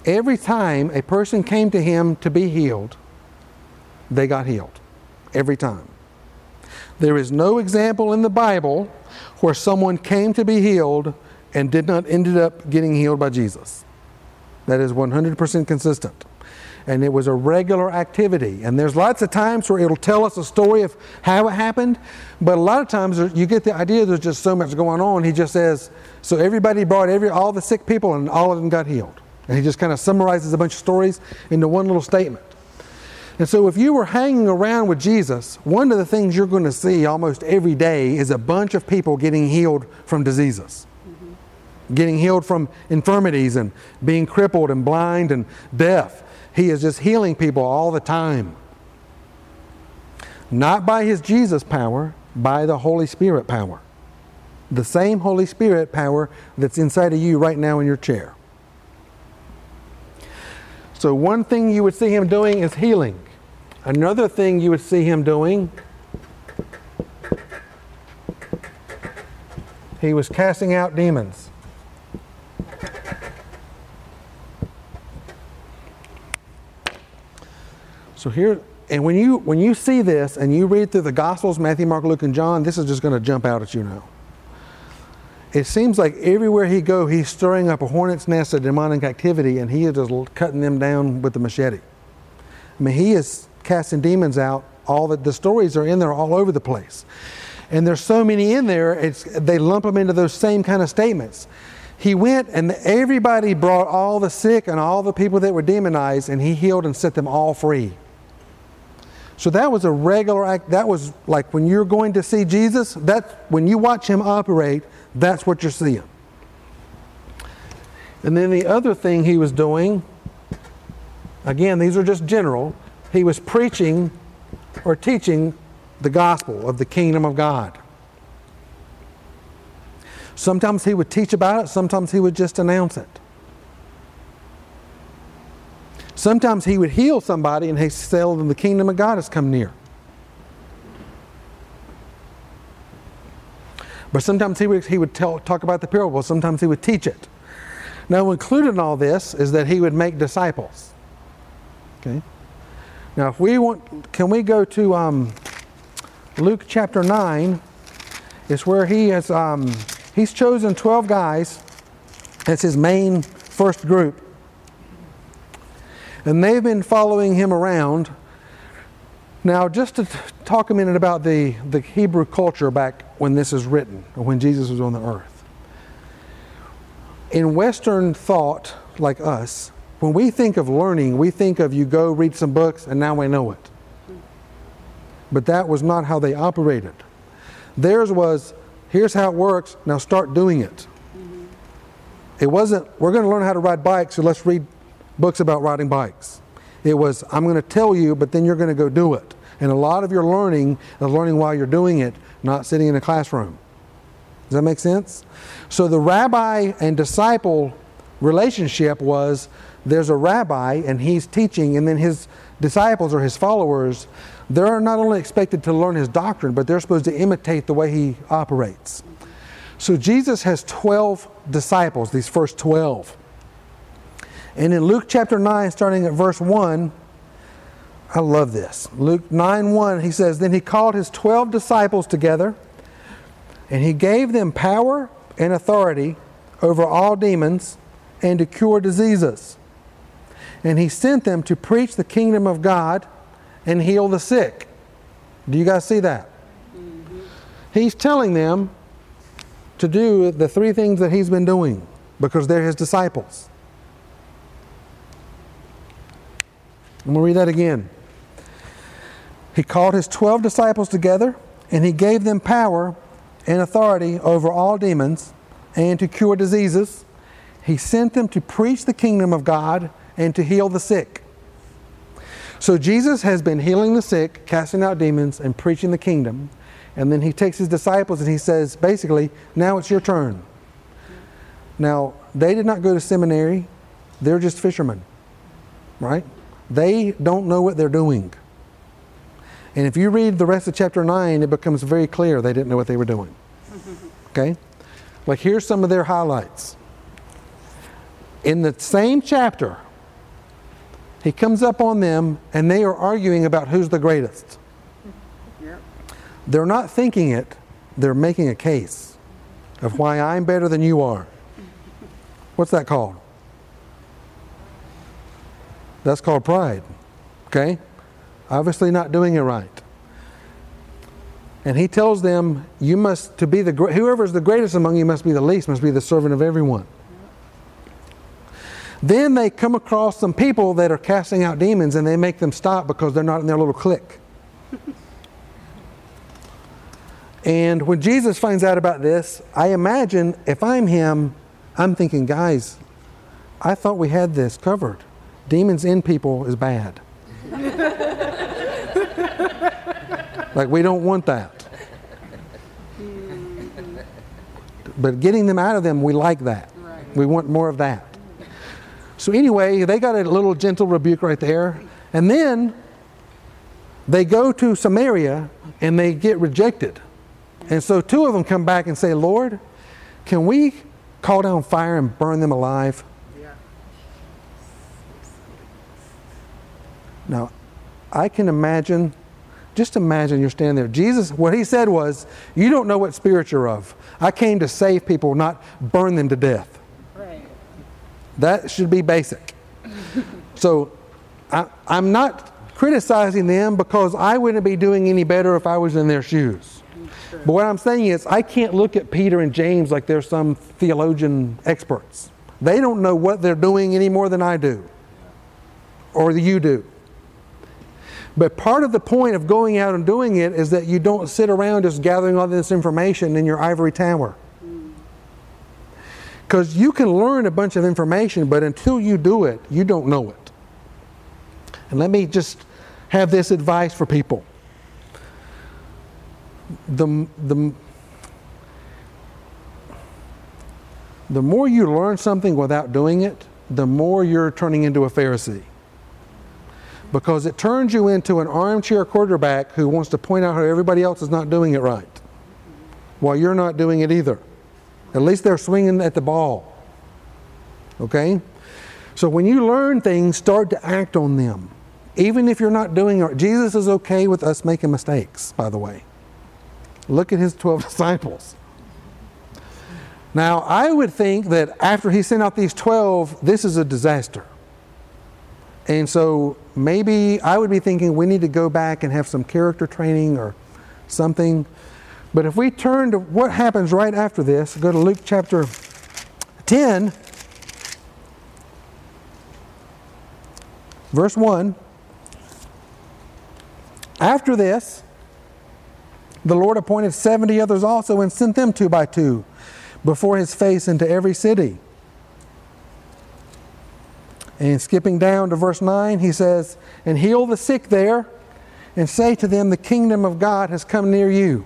Every time a person came to him to be healed, they got healed. Every time. There is no example in the Bible where someone came to be healed and did not end up getting healed by Jesus. That is 100% consistent. And it was a regular activity. And there's lots of times where it'll tell us a story of how it happened, but a lot of times you get the idea there's just so much going on. He just says, so everybody brought all the sick people and all of them got healed. And he just kind of summarizes a bunch of stories into one little statement. And so if you were hanging around with Jesus, one of the things you're going to see almost every day is a bunch of people getting healed from diseases. Getting healed from infirmities and being crippled and blind and deaf. He is just healing people all the time. Not by his Jesus power, by the Holy Spirit power. The same Holy Spirit power that's inside of you right now in your chair. So one thing you would see him doing is healing. Another thing you would see him doing, he was casting out demons. So here, and when you see this and you read through the Gospels, Matthew, Mark, Luke, and John, this is just going to jump out at you now. It seems like everywhere he goes, he's stirring up a hornet's nest of demonic activity, and he is just cutting them down with the machete. I mean, he is casting demons out. All the stories are in there all over the place. And there's so many in there, they lump them into those same kind of statements. He went and everybody brought all the sick and all the people that were demonized, and he healed and set them all free. So that was a regular act. That was like when you're going to see Jesus, when you watch him operate, that's what you're seeing. And then the other thing he was doing, again, these are just general, he was preaching or teaching the gospel of the kingdom of God. Sometimes he would teach about it, sometimes he would just announce it. Sometimes he would heal somebody and he'd tell them the kingdom of God has come near. But sometimes he would talk about the parable, sometimes he would teach it. Now included in all this is that he would make disciples. Okay. Now if we want, can we go to Luke chapter 9? It's where he has he's chosen 12 guys as his main first group. And they've been following him around. Now, just to talk a minute about the Hebrew culture back when this is written, or when Jesus was on the earth. In Western thought, like us, when we think of learning, we think of you go read some books and now we know it. But that was not how they operated. Theirs was, here's how it works, now start doing it. It wasn't, we're going to learn how to ride bikes, so let's read books about riding bikes. It was, I'm going to tell you, but then you're going to go do it. And a lot of your learning is learning while you're doing it, not sitting in a classroom. Does that make sense? So the rabbi and disciple relationship was, there's a rabbi and he's teaching, and then his disciples or his followers, they're not only expected to learn his doctrine, but they're supposed to imitate the way he operates. So Jesus has 12 disciples, these first 12. And in Luke chapter 9, starting at verse 1, I love this. Luke 9:1, he says, then he called his 12 disciples together, and he gave them power and authority over all demons and to cure diseases. And he sent them to preach the kingdom of God and heal the sick. Do you guys see that? Mm-hmm. He's telling them to do the three things that he's been doing because they're his disciples. I'm going to read that again. He called his 12 disciples together, and he gave them power and authority over all demons and to cure diseases. He sent them to preach the kingdom of God and to heal the sick. So Jesus has been healing the sick, casting out demons, and preaching the kingdom. And then he takes his disciples and he says, basically, now it's your turn. Now, they did not go to seminary. They're just fishermen, right? They don't know what they're doing. And if you read the rest of chapter 9, it becomes very clear they didn't know what they were doing. Okay? Like here's some of their highlights. In the same chapter, He comes up on them, and they are arguing about who's the greatest. Yep. They're not thinking it. They're making a case of why I'm better than you are. What's that called? That's called pride. Okay? Obviously not doing it right. And he tells them, you must, to be whoever is the greatest among you must be the least, must be the servant of everyone. Then they come across some people that are casting out demons, and they make them stop because they're not in their little clique. And when Jesus finds out about this, I imagine if I'm him, I'm thinking, guys, I thought we had this covered. Demons in people is bad. Like, we don't want that. But getting them out of them, we like that. Right. We want more of that. So anyway, they got a little gentle rebuke right there. And then they go to Samaria and they get rejected. And so 2 of them come back and say, Lord, can we call down fire and burn them alive? Yeah. Now, I can imagine, just imagine you're standing there. Jesus, what he said was, you don't know what spirit you're of. I came to save people, not burn them to death. Right. That should be basic. So I'm not criticizing them because I wouldn't be doing any better if I was in their shoes. True. But what I'm saying is I can't look at Peter and James like they're some theologian experts. They don't know what they're doing any more than I do. Or you do. But part of the point of going out and doing it is that you don't sit around just gathering all this information in your ivory tower. Because you can learn a bunch of information, but until you do it, you don't know it. And let me just have this advice for people. The more you learn something without doing it, the more you're turning into a Pharisee. Because it turns you into an armchair quarterback who wants to point out how everybody else is not doing it right, while you're not doing it either. At least they're swinging at the ball. Okay? So when you learn things, start to act on them. Even if you're not doing it. Jesus is okay with us making mistakes, by the way. Look at his 12 disciples. Now, I would think that after he sent out these 12, this is a disaster. And so maybe I would be thinking we need to go back and have some character training or something. But if we turn to what happens right after this, go to Luke chapter 10, verse 1. After this, the Lord appointed 70 others also and sent them 2 by 2 before his face into every city. And skipping down to verse 9, he says, and heal the sick there and say to them, the kingdom of God has come near you.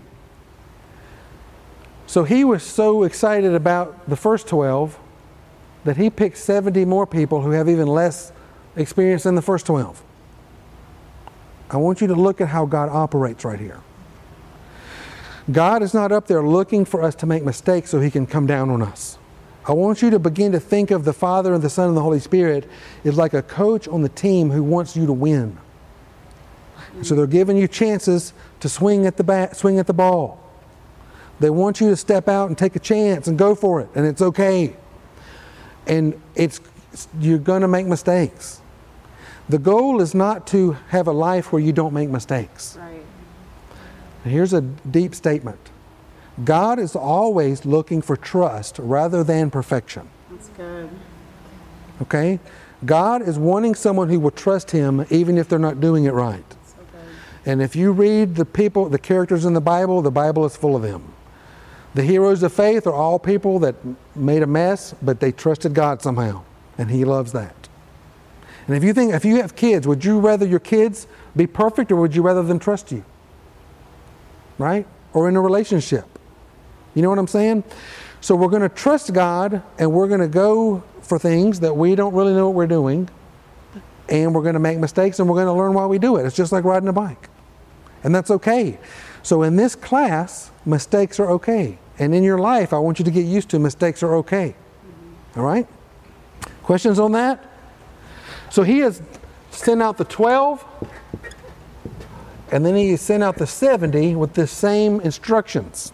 So he was so excited about the first 12 that he picked 70 more people who have even less experience than the first 12. I want you to look at how God operates right here. God is not up there looking for us to make mistakes so he can come down on us. I want you to begin to think of the Father and the Son and the Holy Spirit as like a coach on the team who wants you to win. So they're giving you chances to swing at the ball. They want you to step out and take a chance and go for it, and it's okay. And you're going to make mistakes. The goal is not to have a life where you don't make mistakes. Right. And here's a deep statement. God is always looking for trust rather than perfection. That's good. Okay? God is wanting someone who will trust him even if they're not doing it right. So good. And if you read the characters in the Bible is full of them. The heroes of faith are all people that made a mess, but they trusted God somehow. And he loves that. And if you have kids, would you rather your kids be perfect or would you rather them trust you? Right? Or in a relationship. You know what I'm saying? So we're going to trust God and we're going to go for things that we don't really know what we're doing. And we're going to make mistakes and we're going to learn while we do it. It's just like riding a bike. And that's okay. So in this class, mistakes are okay. And in your life, I want you to get used to mistakes are okay. All right? Questions on that? So he has sent out the 12, and then he sent out the 70 with the same instructions.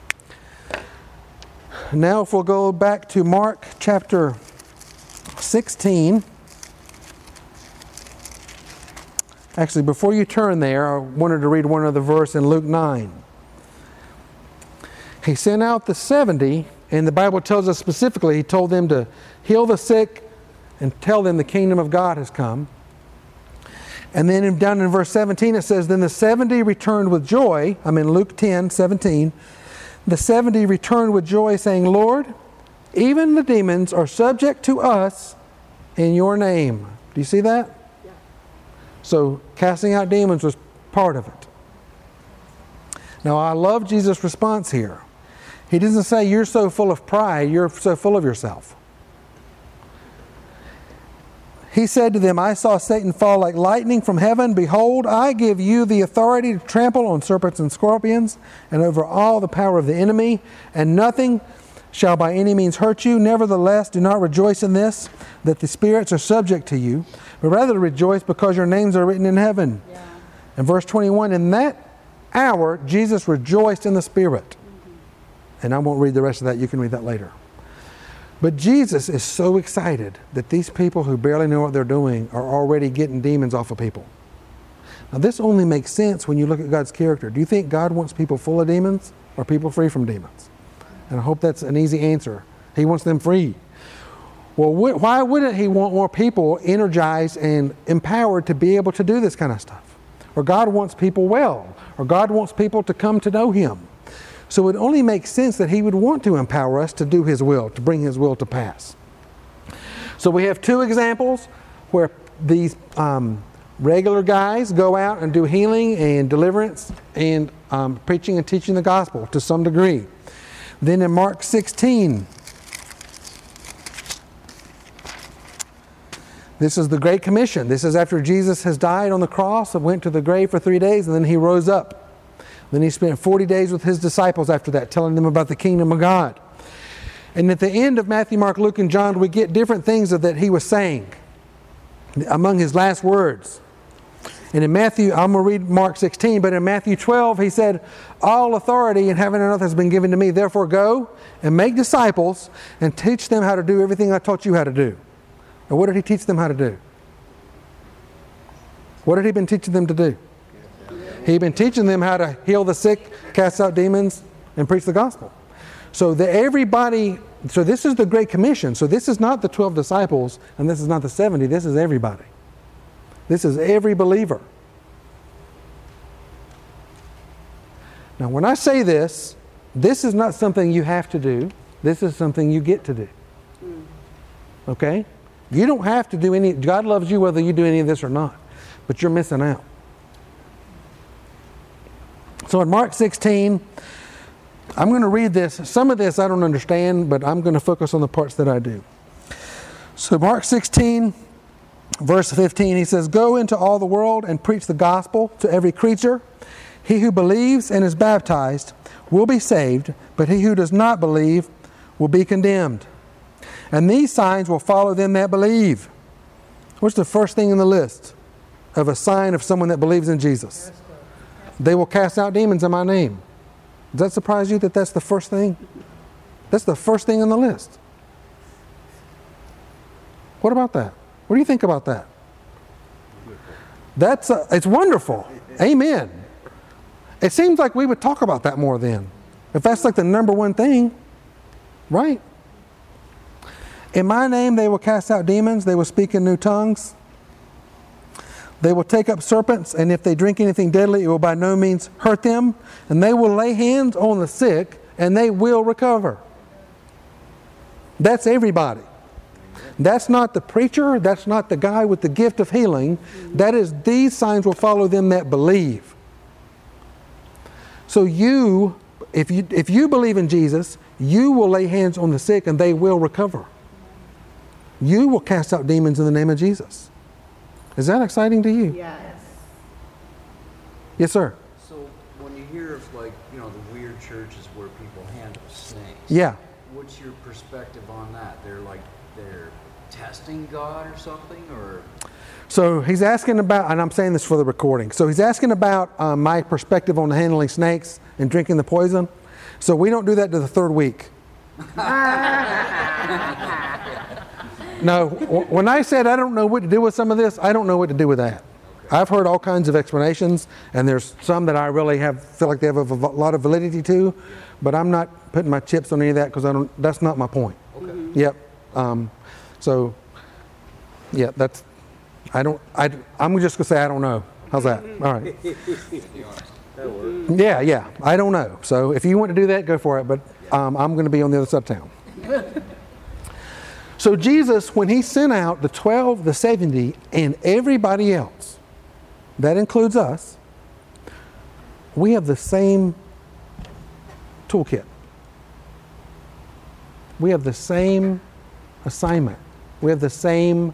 Now if we'll go back to Mark chapter 16. Actually, before you turn there, I wanted to read one other verse in Luke 9. He sent out the 70, and the Bible tells us specifically, he told them to heal the sick and tell them the kingdom of God has come. And then down in verse 17 it says, then the 70 returned with joy. I'm in Luke 10:17. The 70 returned with joy, saying, Lord, even the demons are subject to us in your name. Do you see that? Yeah. So casting out demons was part of it. Now I love Jesus' response here. He doesn't say you're so full of pride, you're so full of yourself. He said to them, I saw Satan fall like lightning from heaven. Behold, I give you the authority to trample on serpents and scorpions and over all the power of the enemy, and nothing shall by any means hurt you. Nevertheless, do not rejoice in this, that the spirits are subject to you, but rather rejoice because your names are written in heaven. Yeah. And verse 21, in that hour, Jesus rejoiced in the Spirit. Mm-hmm. And I won't read the rest of that. You can read that later. But Jesus is so excited that these people who barely know what they're doing are already getting demons off of people. Now this only makes sense when you look at God's character. Do you think God wants people full of demons or people free from demons? And I hope that's an easy answer. He wants them free. Well, why wouldn't He want more people energized and empowered to be able to do this kind of stuff? Or God wants people well. Or God wants people to come to know Him. So it only makes sense that He would want to empower us to do His will, to bring His will to pass. So we have two examples where these regular guys go out and do healing and deliverance and preaching and teaching the gospel to some degree. Then in Mark 16, this is the Great Commission. This is after Jesus has died on the cross and went to the grave for 3 days, and then He rose up. Then He spent 40 days with His disciples after that, telling them about the kingdom of God. And at the end of Matthew, Mark, Luke, and John, we get different things that He was saying among His last words. And in Matthew, I'm going to read Mark 16, but in Matthew 12, He said, all authority in heaven and earth has been given to me. Therefore go and make disciples and teach them how to do everything I taught you how to do. And what did He teach them how to do? What had He been teaching them to do? He'd been teaching them how to heal the sick, cast out demons, and preach the gospel. So so this is the Great Commission. So this is not the 12 disciples, and this is not the 70. This is everybody. This is every believer. Now when I say this is not something you have to do. This is something you get to do. Okay? You don't have to do any. God loves you whether you do any of this or not. But you're missing out. So in Mark 16, I'm going to read this. Some of this I don't understand, but I'm going to focus on the parts that I do. So Mark 16, verse 15, He says, go into all the world and preach the gospel to every creature. He who believes and is baptized will be saved, but he who does not believe will be condemned. And these signs will follow them that believe. What's the first thing in the list of a sign of someone that believes in Jesus? They will cast out demons in my name. Does that surprise you that that's the first thing? That's the first thing on the list. What about that? What do you think about that? It's wonderful. Amen. It seems like we would talk about that more then. If that's like the number one thing, right? In my name they will cast out demons. They will speak in new tongues. They will take up serpents, and if they drink anything deadly, it will by no means hurt them. And they will lay hands on the sick, and they will recover. That's everybody. That's not the preacher. That's not the guy with the gift of healing. That is, these signs will follow them that believe. So if you believe in Jesus, you will lay hands on the sick, and they will recover. You will cast out demons in the name of Jesus. Is that exciting to you? Yes. Yes, sir. So when you hear of the weird churches where people handle snakes. Yeah. What's your perspective on that? They're testing God or something, or? So he's asking about, and I'm saying this for the recording. So he's asking about my perspective on handling snakes and drinking the poison. So we don't do that to the third week. No, when I said I don't know what to do with some of this, I don't know what to do with that. I've heard all kinds of explanations, and there's some that I really feel like they have a lot of validity to, but I'm not putting my chips on any of that because that's not my point. Okay. Yep. So, yeah, I'm just gonna say I don't know. How's that? All right. That'll work. Yeah, I don't know. So if you want to do that, go for it. But I'm going to be on the other side of town. So Jesus, when he sent out the 12, the 70, and everybody else, that includes us, we have the same toolkit. We have the same assignment. We have the same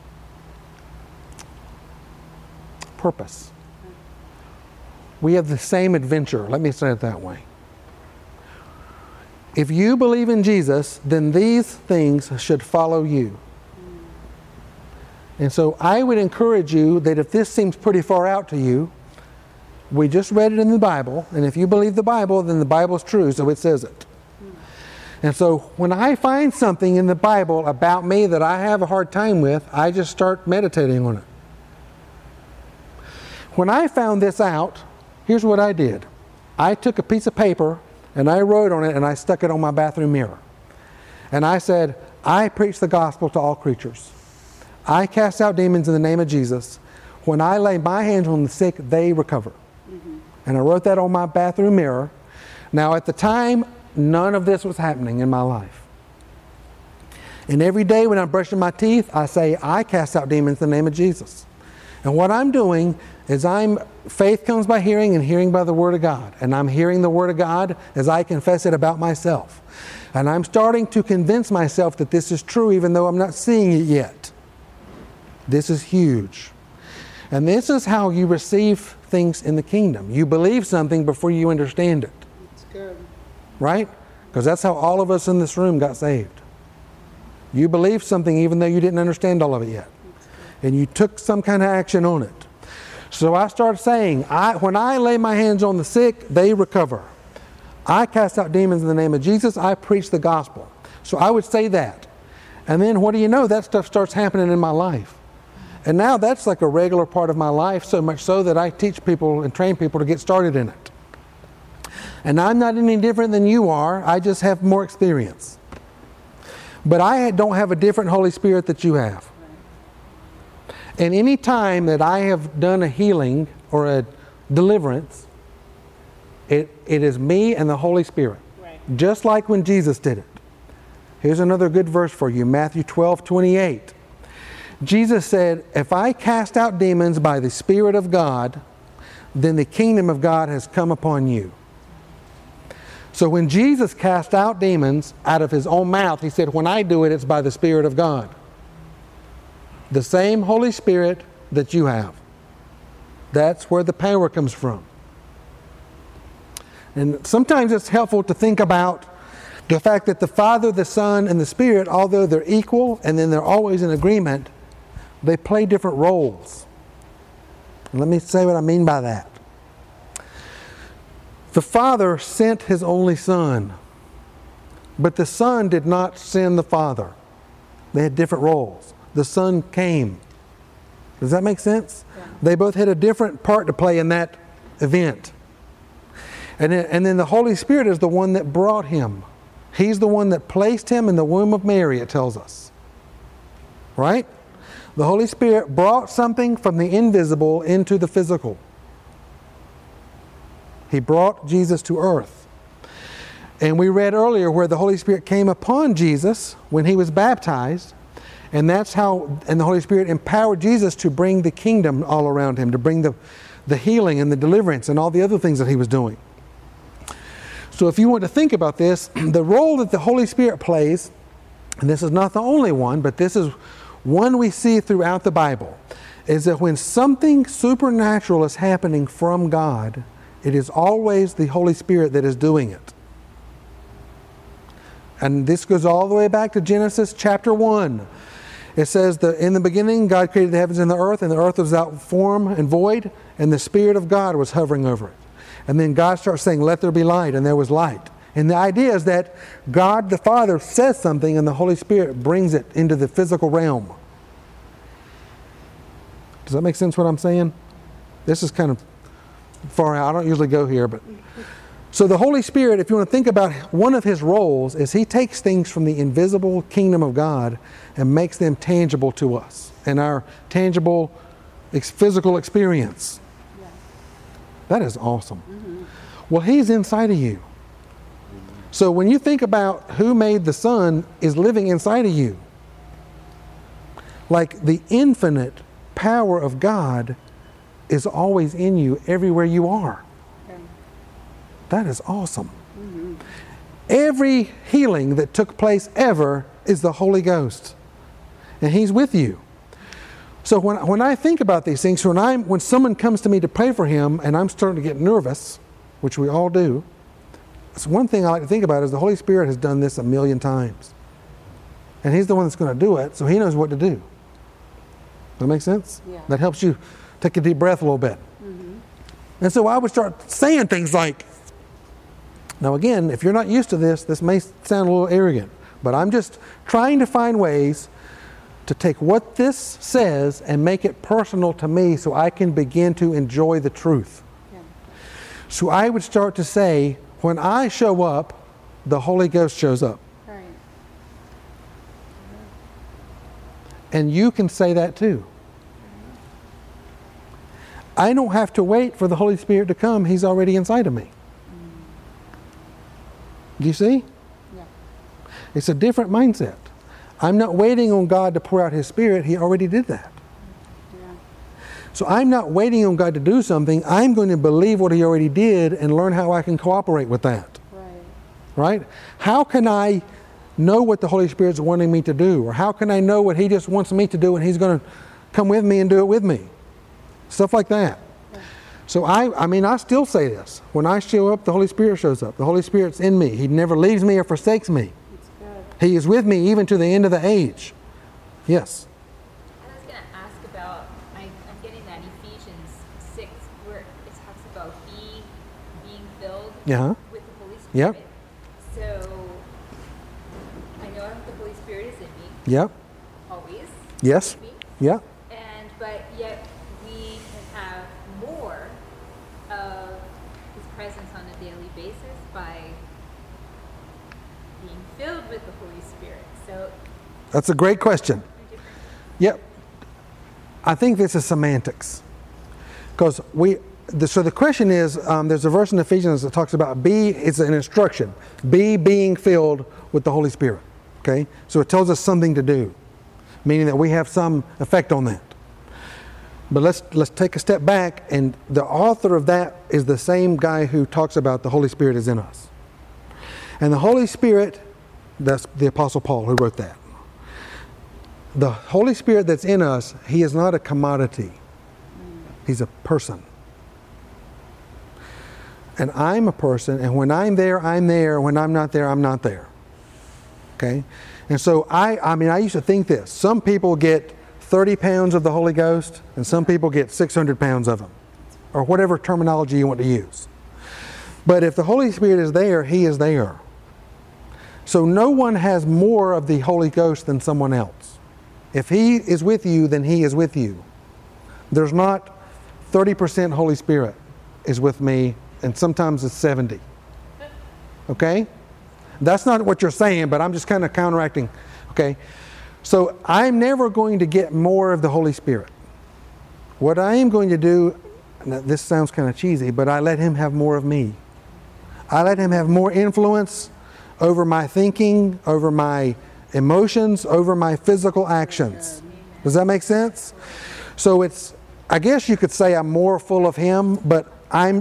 purpose. We have the same adventure. Let me say it that way. If you believe in Jesus, then these things should follow you. And so I would encourage you that if this seems pretty far out to you, we just read it in the Bible, and if you believe the Bible, then the Bible's true, so it says it. And so when I find something in the Bible about me that I have a hard time with, I just start meditating on it. When I found this out, here's what I did. I took a piece of paper and I wrote on it and I stuck it on my bathroom mirror. And I said, I preach the gospel to all creatures. I cast out demons in the name of Jesus. When I lay my hands on the sick, they recover. Mm-hmm. And I wrote that on my bathroom mirror. Now at the time, none of this was happening in my life. And every day when I'm brushing my teeth, I say, I cast out demons in the name of Jesus. And what I'm doing is faith comes by hearing and hearing by the Word of God. And I'm hearing the Word of God as I confess it about myself. And I'm starting to convince myself that this is true even though I'm not seeing it yet. This is huge. And this is how you receive things in the kingdom. You believe something before you understand it. That's good. Right? Because that's how all of us in this room got saved. You believed something even though you didn't understand all of it yet. And you took some kind of action on it. So I started saying, when I lay my hands on the sick, they recover. I cast out demons in the name of Jesus. I preach the gospel. So I would say that. And then what do you know? That stuff starts happening in my life. And now that's like a regular part of my life, so much so that I teach people and train people to get started in it. And I'm not any different than you are. I just have more experience. But I don't have a different Holy Spirit that you have. And any time that I have done a healing or a deliverance, it is me and the Holy Spirit. Right. Just like when Jesus did it. Here's another good verse for you, Matthew 12:28. Jesus said, if I cast out demons by the Spirit of God, then the kingdom of God has come upon you. So when Jesus cast out demons out of his own mouth, he said, when I do it, it's by the Spirit of God. The same Holy Spirit that you have. That's where the power comes from. And sometimes it's helpful to think about the fact that the Father, the Son, and the Spirit, although they're equal and then they're always in agreement, they play different roles. And let me say what I mean by that. The Father sent His only Son, but the Son did not send the Father. They had different roles. The Son came. Does that make sense? Yeah. They both had a different part to play in that event. And then the Holy Spirit is the one that brought Him. He's the one that placed Him in the womb of Mary, it tells us. Right? The Holy Spirit brought something from the invisible into the physical. He brought Jesus to earth. And we read earlier where the Holy Spirit came upon Jesus when He was baptized. And that's how, and the Holy Spirit empowered Jesus to bring the kingdom all around Him, to bring the healing and the deliverance and all the other things that He was doing. So if you want to think about this, the role that the Holy Spirit plays, and this is not the only one, but this is one we see throughout the Bible, is that when something supernatural is happening from God, it is always the Holy Spirit that is doing it. And this goes all the way back to Genesis chapter 1. It says that in the beginning, God created the heavens and the earth was without form and void, and the Spirit of God was hovering over it. And then God starts saying, let there be light, and there was light. And the idea is that God the Father says something, and the Holy Spirit brings it into the physical realm. Does that make sense what I'm saying? This is kind of far out. I don't usually go here, but... So the Holy Spirit, if you want to think about one of His roles, is He takes things from the invisible kingdom of God and makes them tangible to us in our tangible physical experience. Yeah. That is awesome. Well, He's inside of you. So when you think about who made the sun is living inside of you. Like the infinite power of God is always in you everywhere you are. That is awesome. Every healing that took place ever is the Holy Ghost. And He's with you. So when I think about these things, when someone comes to me to pray for him and I'm starting to get nervous, which we all do, it's one thing I like to think about is the Holy Spirit has done this 1,000,000 times. And He's the one that's going to do it, so He knows what to do. Does that make sense? Yeah. That helps you take a deep breath a little bit. And so I would start saying things like, now again, if you're not used to this, this may sound a little arrogant, but I'm just trying to find ways to take what this says and make it personal to me so I can begin to enjoy the truth. Yeah. So I would start to say, when I show up, the Holy Ghost shows up. Right. And you can say that too. I don't have to wait for the Holy Spirit to come. He's already inside of me. Do you see? Yeah. It's a different mindset. I'm not waiting on God to pour out His Spirit. He already did that. Yeah. So I'm not waiting on God to do something. I'm going to believe what He already did and learn how I can cooperate with that. Right. Right? How can I know what the Holy Spirit's wanting me to do? Or how can I know what He just wants me to do and He's going to come with me and do it with me? Stuff like that. So I still say this. When I show up, the Holy Spirit shows up. The Holy Spirit's in me. He never leaves me or forsakes me. It's good. He is with me even to the end of the age. Yes. I was going to ask about, I'm getting that Ephesians 6 where it talks about being filled Yeah. with the Holy Spirit. Yep. So I know the Holy Spirit is in me, Yep. always. Yes. With me. Yep. But yet we can have more of His presence on a daily basis by being filled with the Holy Spirit. So That's a great question. Yep. I think this is semantics. Because so the question is, there's a verse in Ephesians that talks about it's an instruction. Being filled with the Holy Spirit. Okay? So it tells us something to do. Meaning that we have some effect on that. But let's take a step back, and the author of that is the same guy who talks about the Holy Spirit is in us. And the Holy Spirit, that's the Apostle Paul who wrote that. The Holy Spirit that's in us, He is not a commodity. He's a person. And I'm a person, and when I'm there, I'm there. When I'm not there, I'm not there. Okay? And so I used to think this. Some people get 30 pounds of the Holy Ghost, and some people get 600 pounds of Him, or whatever terminology you want to use. But if the Holy Spirit is there, He is there. So no one has more of the Holy Ghost than someone else. If He is with you, then He is with you. There's not 30% Holy Spirit is with me, and sometimes it's 70. Okay? That's not what you're saying, but I'm just kind of counteracting. Okay? So I'm never going to get more of the Holy Spirit. What I am going to do, now this sounds kind of cheesy, but I let Him have more of me. I let Him have more influence over my thinking, over my emotions, over my physical actions. Does that make sense? So I guess you could say I'm more full of Him, but I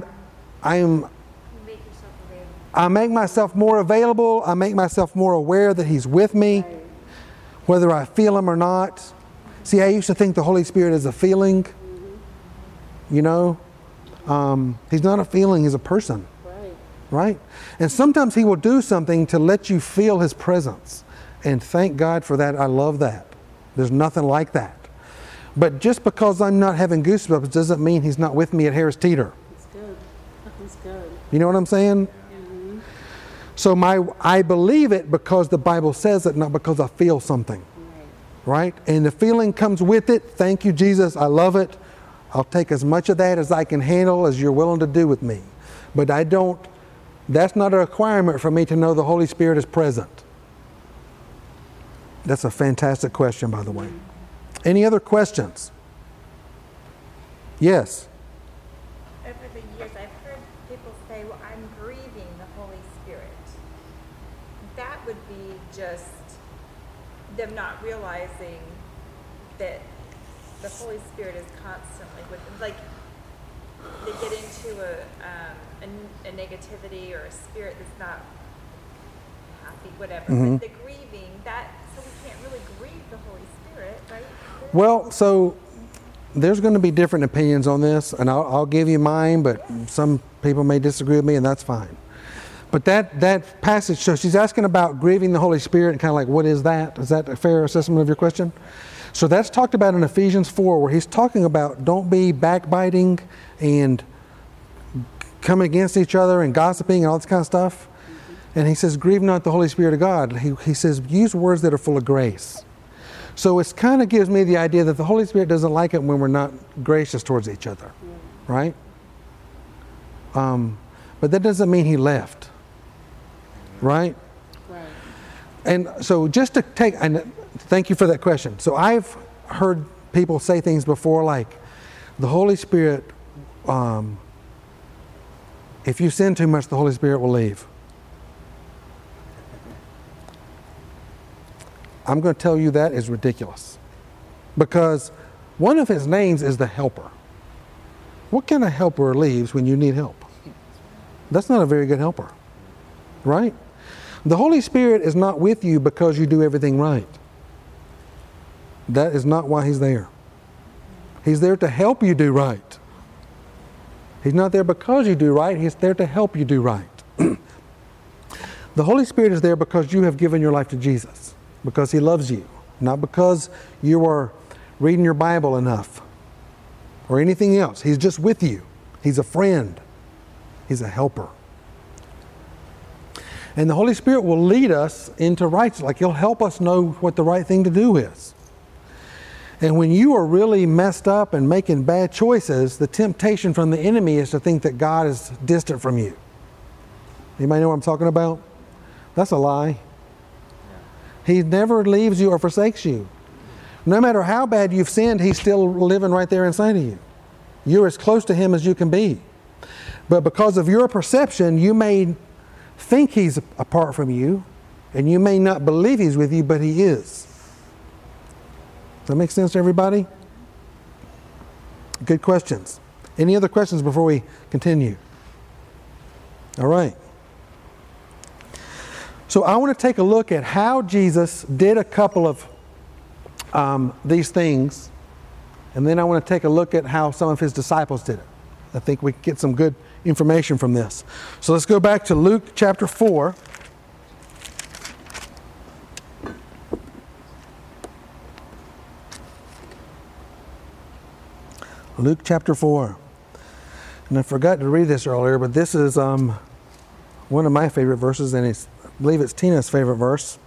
make myself more available. I make myself more aware that He's with me, whether I feel Him or not. See, I used to think the Holy Spirit is a feeling. You know, He's not a feeling, He's a person. Right? And sometimes He will do something to let you feel His presence. And thank God for that. I love that. There's nothing like that. But just because I'm not having goosebumps doesn't mean he's not with me at Harris Teeter. It's good. It's good. You know what I'm saying? Mm-hmm. So I believe it because the Bible says it, not because I feel something. Right? And the feeling comes with it. Thank you, Jesus. I love it. I'll take as much of that as I can handle, as you're willing to do with me. But that's not a requirement for me to know the Holy Spirit is present. That's a fantastic question, by the way. Any other questions? Yes. Over the years, I've heard people say, well, I'm grieving the Holy Spirit. That would be just them not realizing that the Holy Spirit is constantly with them. Like, they get into a negativity or a spirit that's not happy, whatever. But the grieving, so we can't really grieve the Holy Spirit, right? Well, so there's going to be different opinions on this, and I'll give you mine, but some people may disagree with me, and that's fine. But that passage, so she's asking about grieving the Holy Spirit, and kind of like, what is that? Is that a fair assessment of your question? So that's talked about in Ephesians 4, where he's talking about don't be backbiting and coming against each other and gossiping and all this kind of stuff. And he says, grieve not the Holy Spirit of God. He says, use words that are full of grace. So it kind of gives me the idea that the Holy Spirit doesn't like it when we're not gracious towards each other, right? But that doesn't mean he left, right? Right. And so just to and thank you for that question. So I've heard people say things before like, the Holy Spirit, if you sin too much, the Holy Spirit will leave. I'm going to tell you that is ridiculous. Because one of his names is the helper. What kind of helper leaves when you need help? That's not a very good helper, right? The Holy Spirit is not with you because you do everything right. That is not why he's there. He's there to help you do right. He's not there because you do right. He's there to help you do right. The Holy Spirit is there because you have given your life to Jesus. Because he loves you. Not because you are reading your Bible enough. Or anything else. He's just with you. He's a friend. He's a helper. And the Holy Spirit will lead us into righteousness. Like he'll help us know what the right thing to do is. And when you are really messed up and making bad choices, the temptation from the enemy is to think that God is distant from you. Anybody know what I'm talking about? That's a lie. He never leaves you or forsakes you. No matter how bad you've sinned, he's still living right there inside of you. You're as close to him as you can be. But because of your perception, you may think he's apart from you, and you may not believe he's with you, but he is. Does that make sense to everybody? Good questions. Any other questions before we continue? All right. So I want to take a look at how Jesus did a couple of these things, and then I want to take a look at how some of his disciples did it. I think we can get some good information from this. So let's go back to Luke chapter 4. Luke chapter 4. And I forgot to read this earlier, but this is one of my favorite verses, and I believe it's Tina's favorite verse.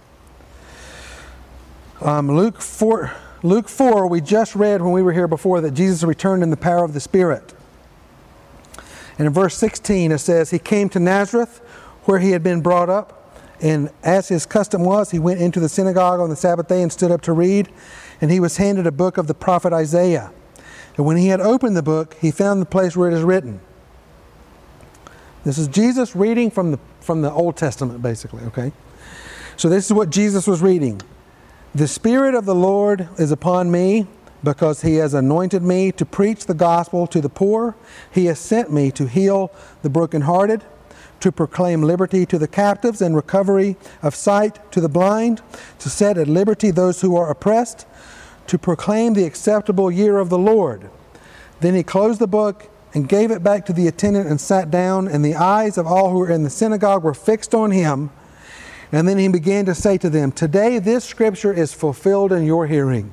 Luke 4, we just read when we were here before that Jesus returned in the power of the Spirit. And in verse 16 it says, he came to Nazareth where he had been brought up, and as his custom was, he went into the synagogue on the Sabbath day and stood up to read, and he was handed a book of the prophet Isaiah. And when he had opened the book, he found the place where it is written. This is Jesus reading from the Old Testament, basically, okay? So this is what Jesus was reading. The Spirit of the Lord is upon me, because he has anointed me to preach the gospel to the poor. He has sent me to heal the brokenhearted, to proclaim liberty to the captives and recovery of sight to the blind, to set at liberty those who are oppressed, to proclaim the acceptable year of the Lord. Then he closed the book and gave it back to the attendant and sat down, and the eyes of all who were in the synagogue were fixed on him. And then he began to say to them, "Today this scripture is fulfilled in your hearing."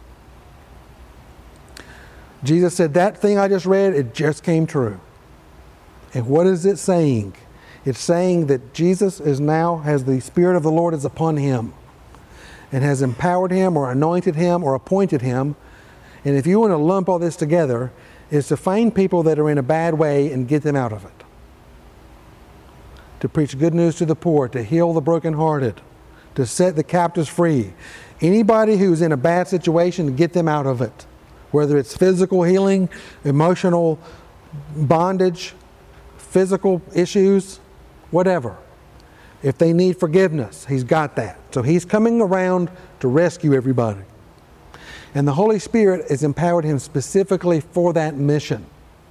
Jesus said, that thing I just read, it just came true. And what is it saying? It's saying that Jesus is now, has the Spirit of the Lord is upon him and has empowered him or anointed him or appointed him. And if you want to lump all this together, is to find people that are in a bad way and get them out of it. To preach good news to the poor, to heal the brokenhearted, to set the captives free. Anybody who's in a bad situation, get them out of it. Whether it's physical healing, emotional bondage, physical issues, whatever. If they need forgiveness, he's got that. So he's coming around to rescue everybody. And the Holy Spirit has empowered him specifically for that mission.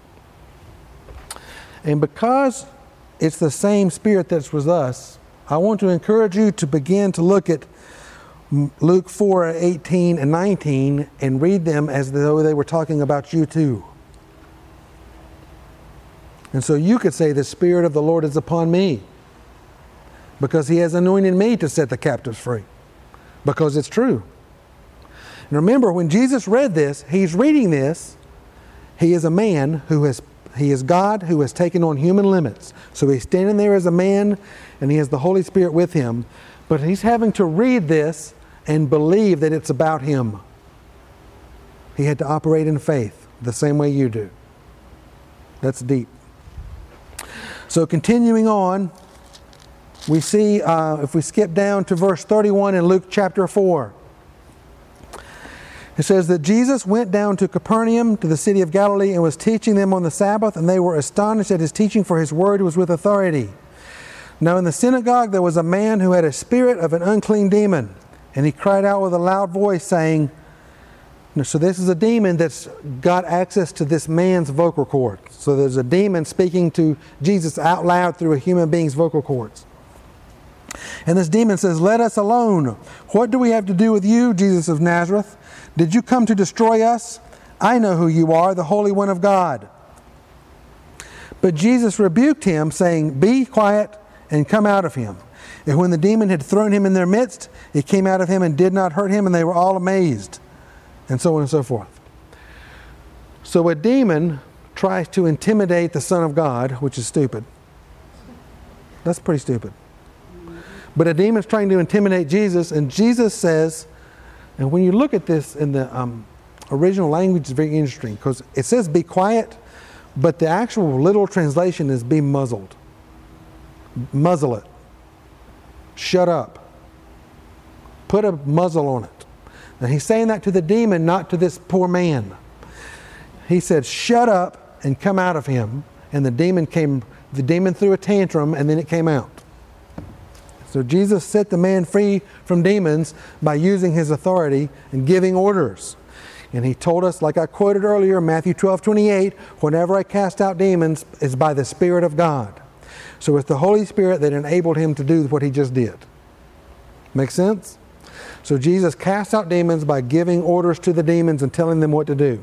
And because it's the same Spirit that's with us, I want to encourage you to begin to look at Luke 4:18 and 19 and read them as though they were talking about you too. And so you could say, the Spirit of the Lord is upon me because he has anointed me to set the captives free. Because it's true. And remember, when Jesus read this, he's reading this. He is a man he is God who has taken on human limits. So he's standing there as a man and he has the Holy Spirit with him. But he's having to read this and believe that it's about him. He had to operate in faith the same way you do. That's deep. So continuing on, we see, if we skip down to verse 31 in Luke chapter 4, it says that Jesus went down to Capernaum, to the city of Galilee, and was teaching them on the Sabbath, and they were astonished at his teaching, for his word was with authority. Now in the synagogue there was a man who had a spirit of an unclean demon, and he cried out with a loud voice, saying, so this is a demon that's got access to this man's vocal cords. So there's a demon speaking to Jesus out loud through a human being's vocal cords. And this demon says, "Let us alone. What do we have to do with you, Jesus of Nazareth? Did you come to destroy us? I know who you are, the Holy One of God." But Jesus rebuked him, saying, "Be quiet and come out of him." And when the demon had thrown him in their midst, it came out of him and did not hurt him, and they were all amazed. And so on and so forth. So a demon tries to intimidate the Son of God, which is stupid. That's pretty stupid. But a demon's trying to intimidate Jesus, and Jesus says, and when you look at this in the original language, it's very interesting, because it says be quiet, but the actual literal translation is be muzzled. Muzzle it. Shut up. Put a muzzle on it. Now he's saying that to the demon, not to this poor man. He said, "Shut up and come out of him." And the demon threw a tantrum, and then it came out. So Jesus set the man free from demons by using his authority and giving orders. And he told us, like I quoted earlier, Matthew 12:28, "Whenever I cast out demons, it's by the Spirit of God." So it's the Holy Spirit that enabled him to do what he just did. Make sense? So Jesus cast out demons by giving orders to the demons and telling them what to do.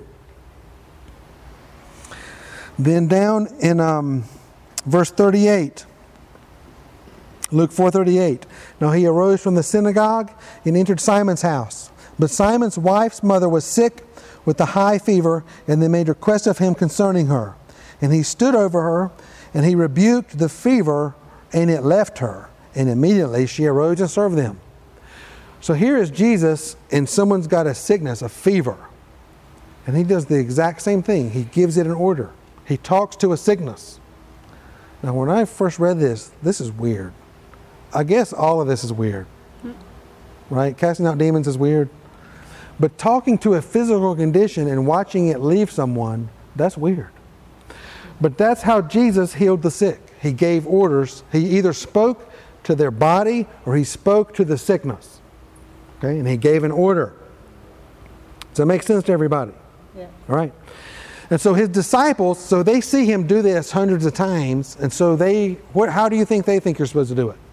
Then down in verse 38, Luke 4:38. "Now he arose from the synagogue and entered Simon's house. But Simon's wife's mother was sick with a high fever, and they made request of him concerning her. And he stood over her, and he rebuked the fever, and it left her. And immediately she arose and served them." So here is Jesus, and someone's got a sickness, a fever. And he does the exact same thing. He gives it an order. He talks to a sickness. Now when I first read this is weird. I guess all of this is weird. Right? Casting out demons is weird. But talking to a physical condition and watching it leave someone, that's weird. But that's how Jesus healed the sick. He gave orders. He either spoke to their body or he spoke to the sickness. Okay? And he gave an order. Does that make sense to everybody? Yeah. All right. And so his disciples, so they see him do this hundreds of times, and so how do you think they think you're supposed to do it?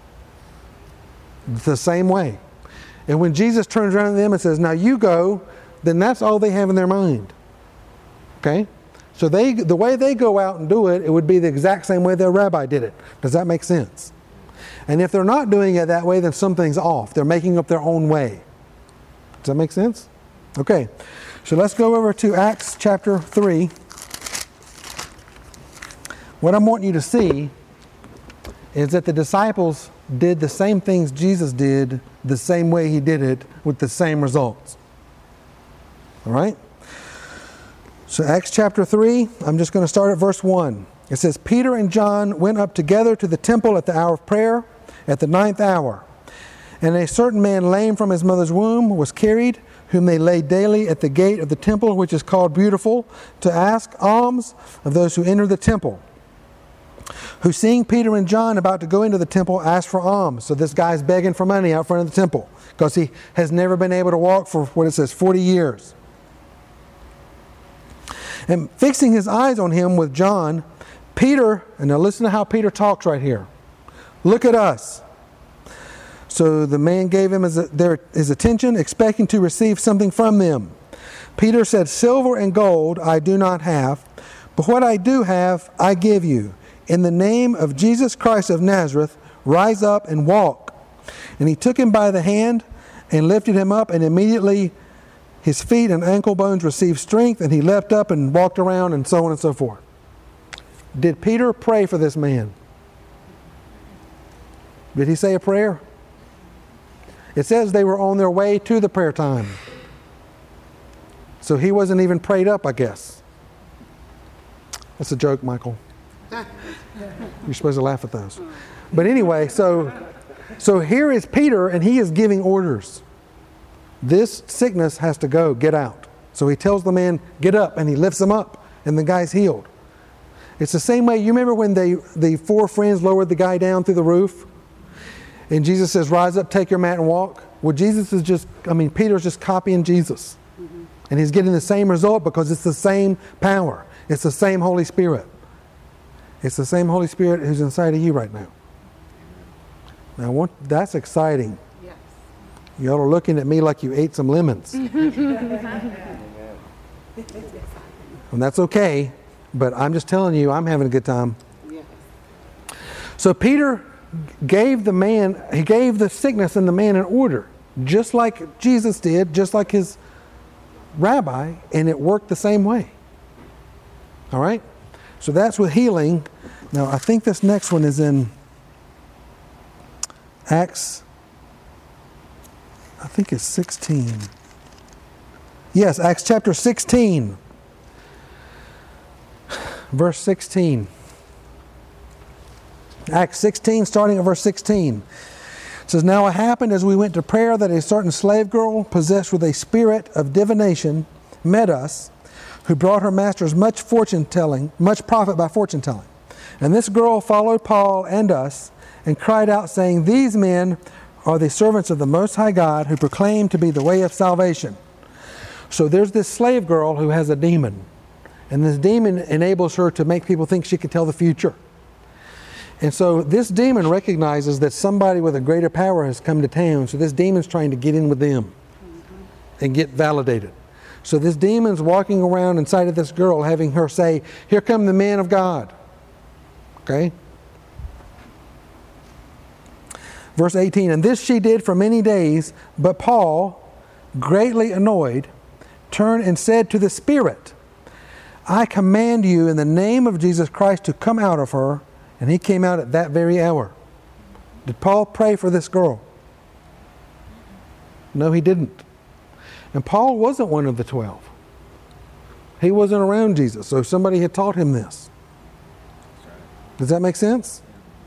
The same way. And when Jesus turns around to them and says, "Now you go," then that's all they have in their mind. Okay? So the way they go out and do it, it would be the exact same way their rabbi did it. Does that make sense? And if they're not doing it that way, then something's off. They're making up their own way. Does that make sense? Okay. So let's go over to Acts chapter 3. What I want you to see is that the disciples did the same things Jesus did the same way he did it with the same results. All right? So Acts chapter 3, I'm just going to start at verse 1. It says, Peter and John went up together to the temple at the hour of prayer, at the 9th hour. And a certain man lame from his mother's womb was carried, whom they laid daily at the gate of the temple, which is called Beautiful, to ask alms of those who enter the temple. Who, seeing Peter and John about to go into the temple, asked for alms. So this guy's begging for money out front of the temple because he has never been able to walk for, 40 years. And fixing his eyes on him with John, Peter, and now listen to how Peter talks right here. Look at us. So the man gave him his attention, expecting to receive something from them. Peter said, Silver and gold I do not have, but what I do have I give you. In the name of Jesus Christ of Nazareth, rise up and walk. And he took him by the hand and lifted him up, and immediately his feet and ankle bones received strength, and he leapt up and walked around, and so on and so forth. Did Peter pray for this man? Did he say a prayer? It says they were on their way to the prayer time. So he wasn't even prayed up, I guess. That's a joke, Michael. You're supposed to laugh at those. But anyway, so here is Peter, and he is giving orders. This sickness has to go, get out. So he tells the man, get up, and he lifts him up, and the guy's healed. It's the same way, you remember when the 4 friends lowered the guy down through the roof? And Jesus says, rise up, take your mat and walk. Well, Peter's just copying Jesus. Mm-hmm. And he's getting the same result because it's the same power. It's the same Holy Spirit. It's the same Holy Spirit who's inside of you right now. Now, that's exciting. Yes. Y'all are looking at me like you ate some lemons. And that's okay, but I'm just telling you, I'm having a good time. Yes. So Peter gave the sickness in the man an order, just like Jesus did, just like his rabbi, and it worked the same way. All right? So that's with healing. Now, I think this next one is in Acts, I think it's 16. Yes, Acts chapter 16, verse 16. Acts 16, starting at verse 16. It says, Now it happened as we went to prayer that a certain slave girl, possessed with a spirit of divination, met us, who brought her masters much profit by fortune telling. And this girl followed Paul and us, and cried out, saying, These men are the servants of the Most High God, who proclaim to be the way of salvation. So there's this slave girl who has a demon. And this demon enables her to make people think she can tell the future. And so this demon recognizes that somebody with a greater power has come to town. So this demon's trying to get in with them and get validated. So this demon's walking around inside of this girl, having her say, Here come the man of God. Okay? Verse 18, And this she did for many days, but Paul, greatly annoyed, turned and said to the spirit, I command you in the name of Jesus Christ to come out of her. And he came out at that very hour. Did Paul pray for this girl? No, he didn't. And Paul wasn't one of the 12. He wasn't around Jesus, so somebody had taught him this. Does that make sense?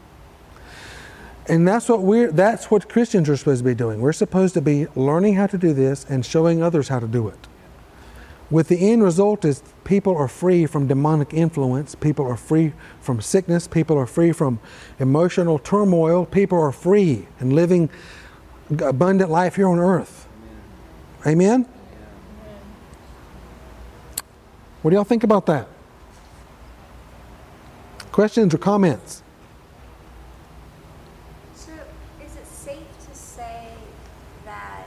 And that's what Christians are supposed to be doing. We're supposed to be learning how to do this and showing others how to do it. With the end result is people are free from demonic influence. People are free from sickness. People are free from emotional turmoil. People are free and living abundant life here on earth. Amen? What do y'all think about that? Questions or comments? So, is it safe to say that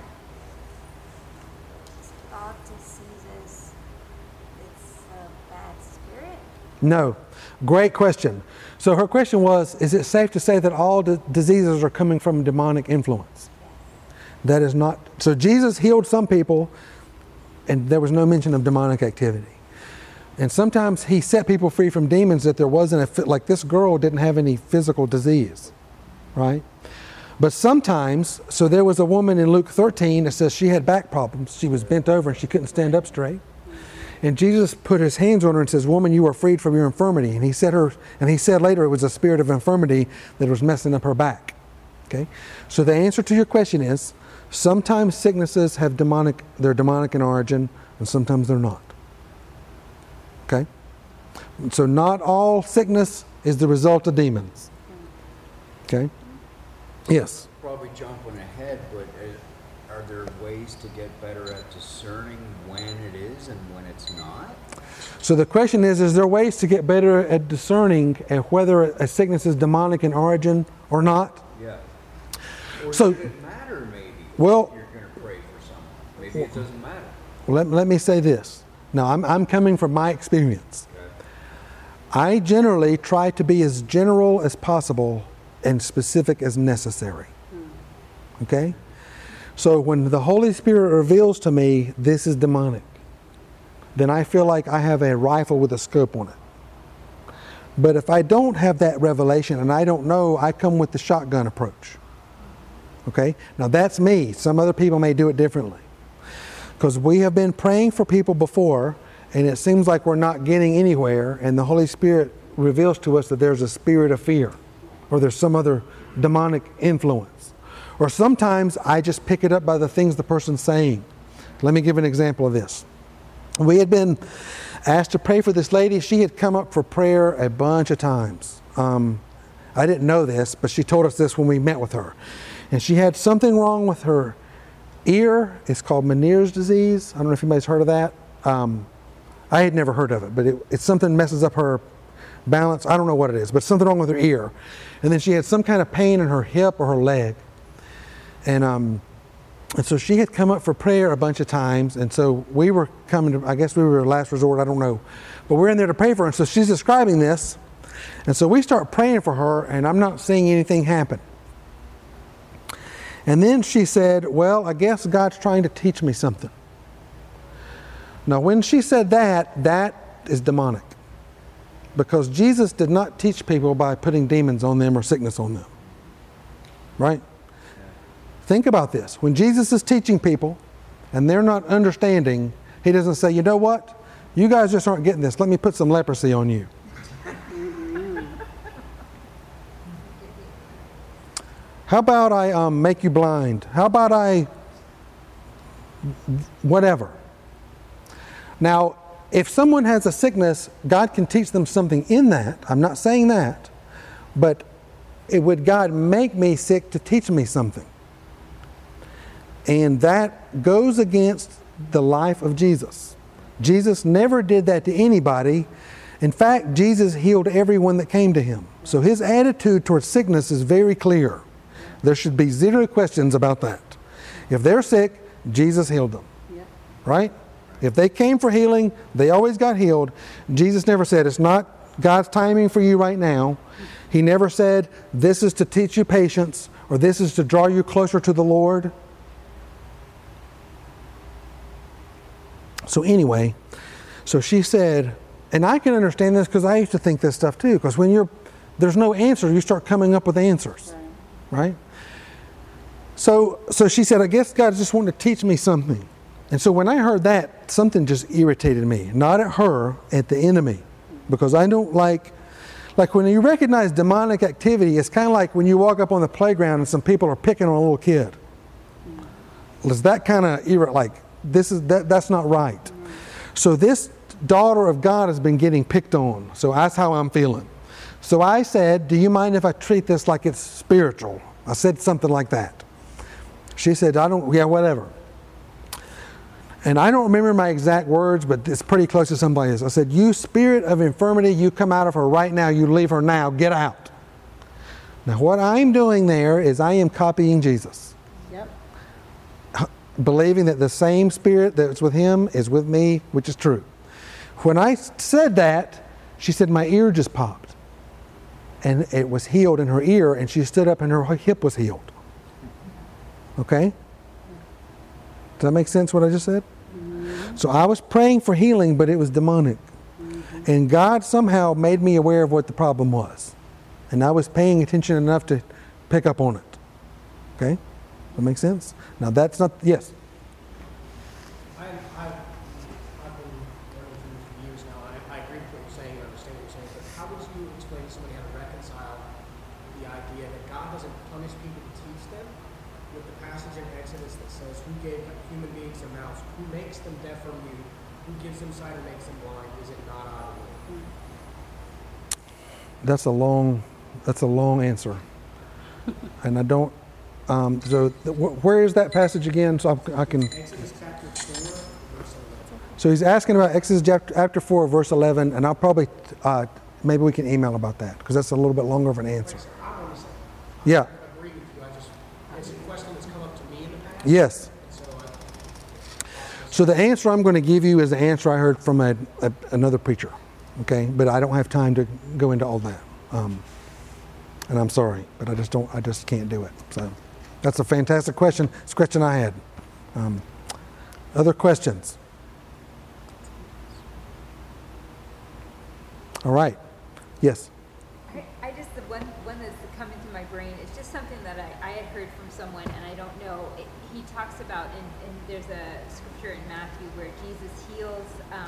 all diseases, it's a bad spirit? No. Great question. So her question was, is it safe to say that all diseases are coming from demonic influence? That is not. So Jesus healed some people, and there was no mention of demonic activity. And sometimes he set people free from demons that there wasn't like this girl didn't have any physical disease, right? But sometimes, so there was a woman in Luke 13 that says she had back problems. She was bent over and she couldn't stand up straight. And Jesus put his hands on her and says, "Woman, you are freed from your infirmity." And he said later it was a spirit of infirmity that was messing up her back. Okay? So the answer to your question is, sometimes sicknesses they're demonic in origin, and sometimes they're not. Okay? So not all sickness is the result of demons. Okay? Yes? Probably jumping ahead, but are there ways to get better at discerning when it is and when it's not? So the question is there ways to get better at discerning whether a sickness is demonic in origin or not? Yeah. Or So- does it matter maybe? Well- You're going to pray for someone. Maybe it doesn't matter. Let me say this. Now, I'm coming from my experience. Okay. I generally try to be as general as possible and specific as necessary. Okay? So when the Holy Spirit reveals to me this is demonic, then I feel like I have a rifle with a scope on it. But if I don't have that revelation and I don't know, I come with the shotgun approach. Okay? Now that's me. Some other people may do it differently. Because we have been praying for people before, and it seems like we're not getting anywhere, and the Holy Spirit reveals to us that there's a spirit of fear, or there's some other demonic influence. Or sometimes I just pick it up by the things the person's saying. Let me give an example of this. We had been asked to pray for this lady. She had come up for prayer a bunch of times. I didn't know this, but she told us this when we met with her. And she had something wrong with her ear. It's called Meniere's disease. I don't know if anybody's heard of that. I had never heard of it, but it's something messes up her balance. I don't know what it is, but something wrong with her ear. And then she had some kind of pain in her hip or her leg. And so she had come up for prayer a bunch of times. And so we were coming to, I guess we were a last resort, I don't know. But we're in there to pray for her. And so she's describing this. And so we start praying for her, and I'm not seeing anything happen. And then she said, "Well, I guess God's trying to teach me something." Now, when she said that, that is demonic. Because Jesus did not teach people by putting demons on them or sickness on them. Right? Think about this. When Jesus is teaching people and they're not understanding, he doesn't say, "You know what? You guys just aren't getting this. Let me put some leprosy on you." How about I make you blind? How about I whatever? Now, if someone has a sickness, God can teach them something in that. I'm not saying that. But would God make me sick to teach me something? And that goes against the life of Jesus. Jesus never did that to anybody. In fact, Jesus healed everyone that came to him. So his attitude towards sickness is very clear. There should be zero questions about that. If they're sick, Jesus healed them. Yep. Right? If they came for healing, they always got healed. Jesus never said, "It's not God's timing for you right now." He never said, "This is to teach you patience," or "This is to draw you closer to the Lord." So anyway, so she said, and I can understand this because I used to think this stuff too, because when there's no answer, you start coming up with answers. Right? So she said, "I guess God just wanted to teach me something." And so when I heard that, something just irritated me. Not at her, at the enemy. Because I don't like when you recognize demonic activity, it's kind of like when you walk up on the playground and some people are picking on a little kid. It's that kind of that's not right. So this daughter of God has been getting picked on. So that's how I'm feeling. So I said, "Do you mind if I treat this like it's spiritual?" I said something like that. She said, whatever. And I don't remember my exact words, but it's pretty close to somebody's. I said, "You spirit of infirmity, you come out of her right now. You leave her now. Get out." Now what I'm doing there is I am copying Jesus. Yep. Believing that the same spirit that's with him is with me, which is true. When I said that, She said, my ear just popped. And it was healed in her ear, and she stood up and her hip was healed. Okay? Does that make sense what I just said? So I was praying for healing, but it was demonic. And God somehow made me aware of what the problem was. And I was paying attention enough to pick up on it. Okay? That make sense? Now that's not, yes? I've been learning from you for years now, and I agree with what you're saying, I understand what you're saying, but how would you explain to somebody how to reconcile the idea that God doesn't punish people to teach them with the passage in Exodus that says, who gave human beings their mouths, who makes them deaf or mute, who gives them sight or makes them blind, is it not I, the Lord? That's a long answer. And I don't, where is that passage again? So I can. Exodus chapter 4, verse 11. So he's asking about Exodus chapter 4, verse 11, and I'll probably, maybe we can email about that, because that's a little bit longer of an answer. I want to say, Yeah. I agree with you, it's a question that's come up to me in the past. Yes. So So the answer I'm going to give you is the answer I heard from another preacher. Okay? But I don't have time to go into all that. And I'm sorry, but I just can't do it. So that's a fantastic question. It's a question I had. Other questions? All right. Yes. I just, the one that's coming to my brain is just something that I had heard from someone, and I don't know. He talks about, and there's a scripture in Matthew where Jesus heals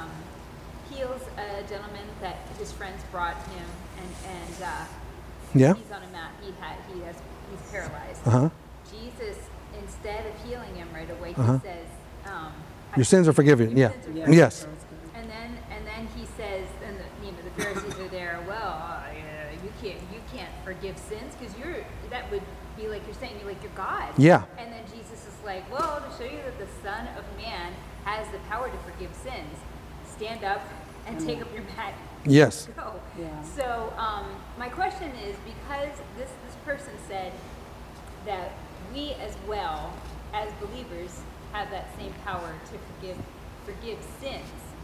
a gentleman that his friends brought him, and Yeah. he's on a mat. He's paralyzed. Uh-huh. Jesus, instead of healing him right away, Uh-huh. he says, Your sins are forgiven. Yeah. sins are forgiven. Yes. And then he says, and the Pharisees are there. Well, you can't forgive sins because that would be like you're saying you're God. Yeah. And then Jesus is like, well, to show you that the Son of Man has the power to forgive sins, stand up and take up your mat. Yes. Go. Yeah. So my question is, because this person said that we as well as believers have that same power to forgive sins.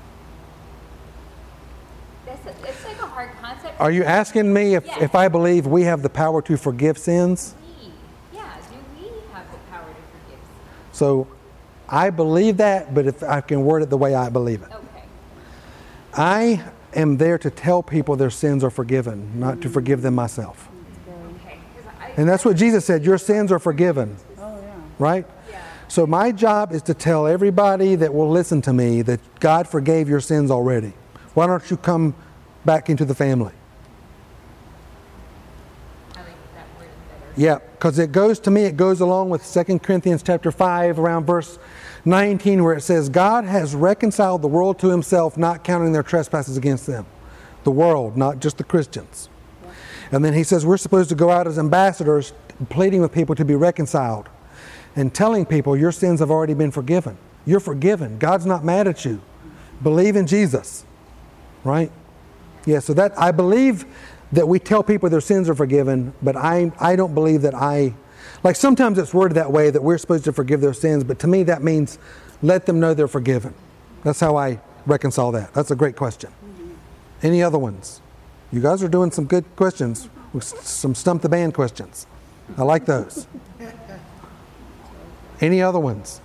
It's like a hard concept. Are you asking me if I believe we have the power to forgive sins? Do we have the power to forgive sins? So I believe that, but if I can word it the way I believe it. Okay. I am there to tell people their sins are forgiven, not to forgive them myself. Okay. 'Cause And that's what Jesus said, your sins are forgiven. Oh, yeah. Right? Yeah. So my job is to tell everybody that will listen to me that God forgave your sins already. Why don't you come back into the family? I like that word better. Yeah, because it goes along with 2 Corinthians chapter 5 around verse 19 where it says, God has reconciled the world to himself, not counting their trespasses against them. The world, not just the Christians. And then he says we're supposed to go out as ambassadors pleading with people to be reconciled and telling people your sins have already been forgiven. You're forgiven. God's not mad at you. Believe in Jesus. Right? Yeah, so that I believe that we tell people their sins are forgiven, but I don't believe that like sometimes it's worded that way that we're supposed to forgive their sins, but to me that means let them know they're forgiven. That's how I reconcile that. That's a great question. Any other ones? You guys are doing some good questions, some stump the band questions. I like those. Any other ones?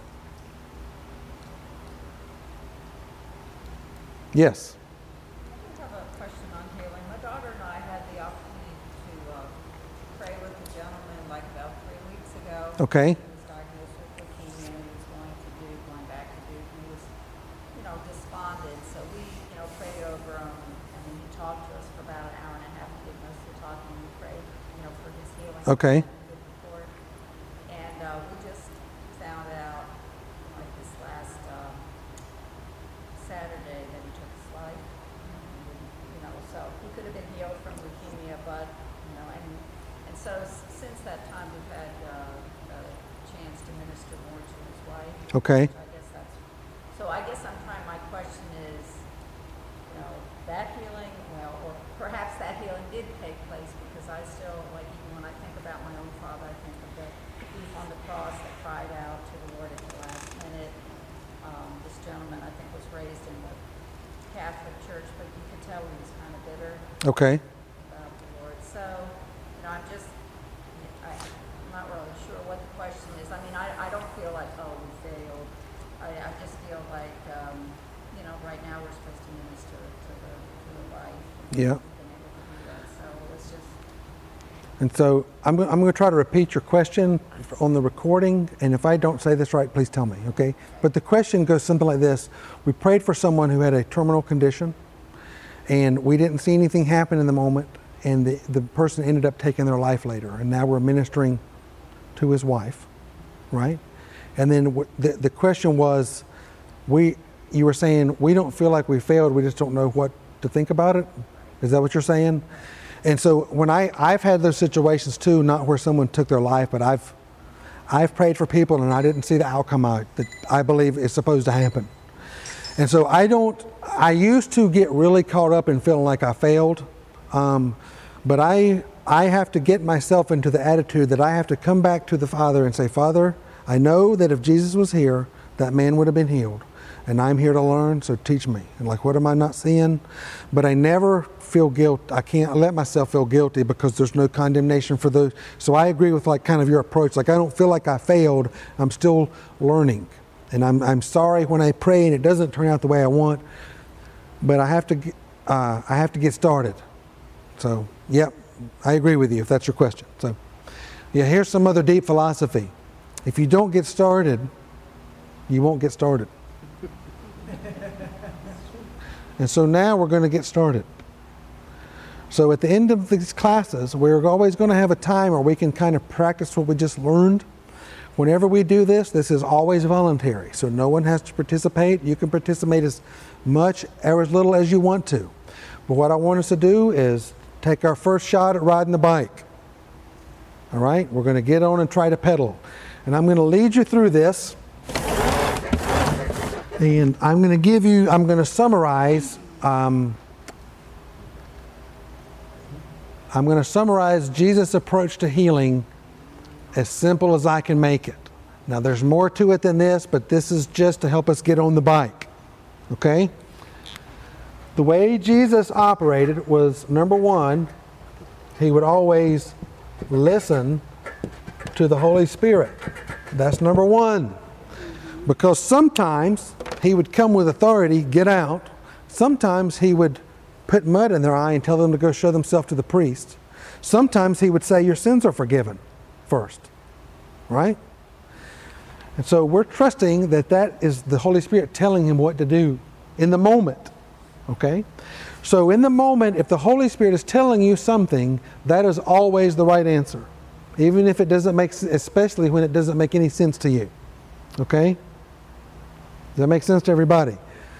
Yes. I have a question on healing. My daughter and I had the opportunity to pray with a gentleman like about 3 weeks ago. Okay. He was diagnosed with leukemia and he was going back to Duke. He was, despondent. So we, prayed over him and then he talked to us for about an hour and a half. He did most of the talking and we prayed, for his healing. Okay. Good report. And we just found out like this last Saturday that he took his life. So he could have been healed from leukemia, but, and so since that time we've had a chance to minister more to his wife. Okay. So I guess my question is, that healing, or perhaps that healing did take place because I still, even when I think about my own father, I think of the thief on the cross that cried out to the Lord at the last minute. This gentleman, I think, was raised in the Catholic Church, but you could tell he was kind of bitter Okay. about the Lord. So, I'm not really sure what the question is. I mean, I don't feel like, oh, we failed. I just feel like, right now we're supposed to minister to the wife. Yeah. We've been able to do that. So it's just, And so I'm going to try to repeat your question on the recording, and if I don't say this right, please tell me, okay? But the question goes something like this. We prayed for someone who had a terminal condition, and we didn't see anything happen in the moment, and the person ended up taking their life later, and now we're ministering to his wife, right? And then the question was, you were saying, we don't feel like we failed, we just don't know what to think about it? Is that what you're saying? And so when I've had those situations too, not where someone took their life, but I've prayed for people and I didn't see the outcome out that I believe is supposed to happen. And so I used to get really caught up in feeling like I failed, but I have to get myself into the attitude that I have to come back to the Father and say, Father, I know that if Jesus was here, that man would have been healed. And I'm here to learn, so teach me. And like, what am I not seeing? But I never feel guilt. I can't let myself feel guilty because there's no condemnation for those. So I agree with like kind of your approach. Like, I don't feel like I failed. I'm still learning. And I'm sorry when I pray and it doesn't turn out the way I want. But I have to get started. So, yep, I agree with you if that's your question. So, yeah, here's some other deep philosophy. If you don't get started, you won't get started. And so now we're going to get started. So at the end of these classes, we're always going to have a time where we can kind of practice what we just learned. Whenever we do this is always voluntary. So no one has to participate. You can participate as much or as little as you want to. But what I want us to do is take our first shot at riding the bike. All right? We're going to get on and try to pedal. And I'm going to lead you through this. And I'm going to summarize, I'm going to summarize Jesus' approach to healing as simple as I can make it. Now there's more to it than this, but this is just to help us get on the bike. Okay? The way Jesus operated was, number one, he would always listen to the Holy Spirit. That's number one. Because sometimes he would come with authority, get out. Sometimes he would put mud in their eye and tell them to go show themselves to the priest. Sometimes he would say, your sins are forgiven first. Right? And so we're trusting that is the Holy Spirit telling him what to do in the moment. Okay? So in the moment, if the Holy Spirit is telling you something, that is always the right answer. Even if it doesn't make, especially when it doesn't make any sense to you. Okay? Does that make sense to everybody?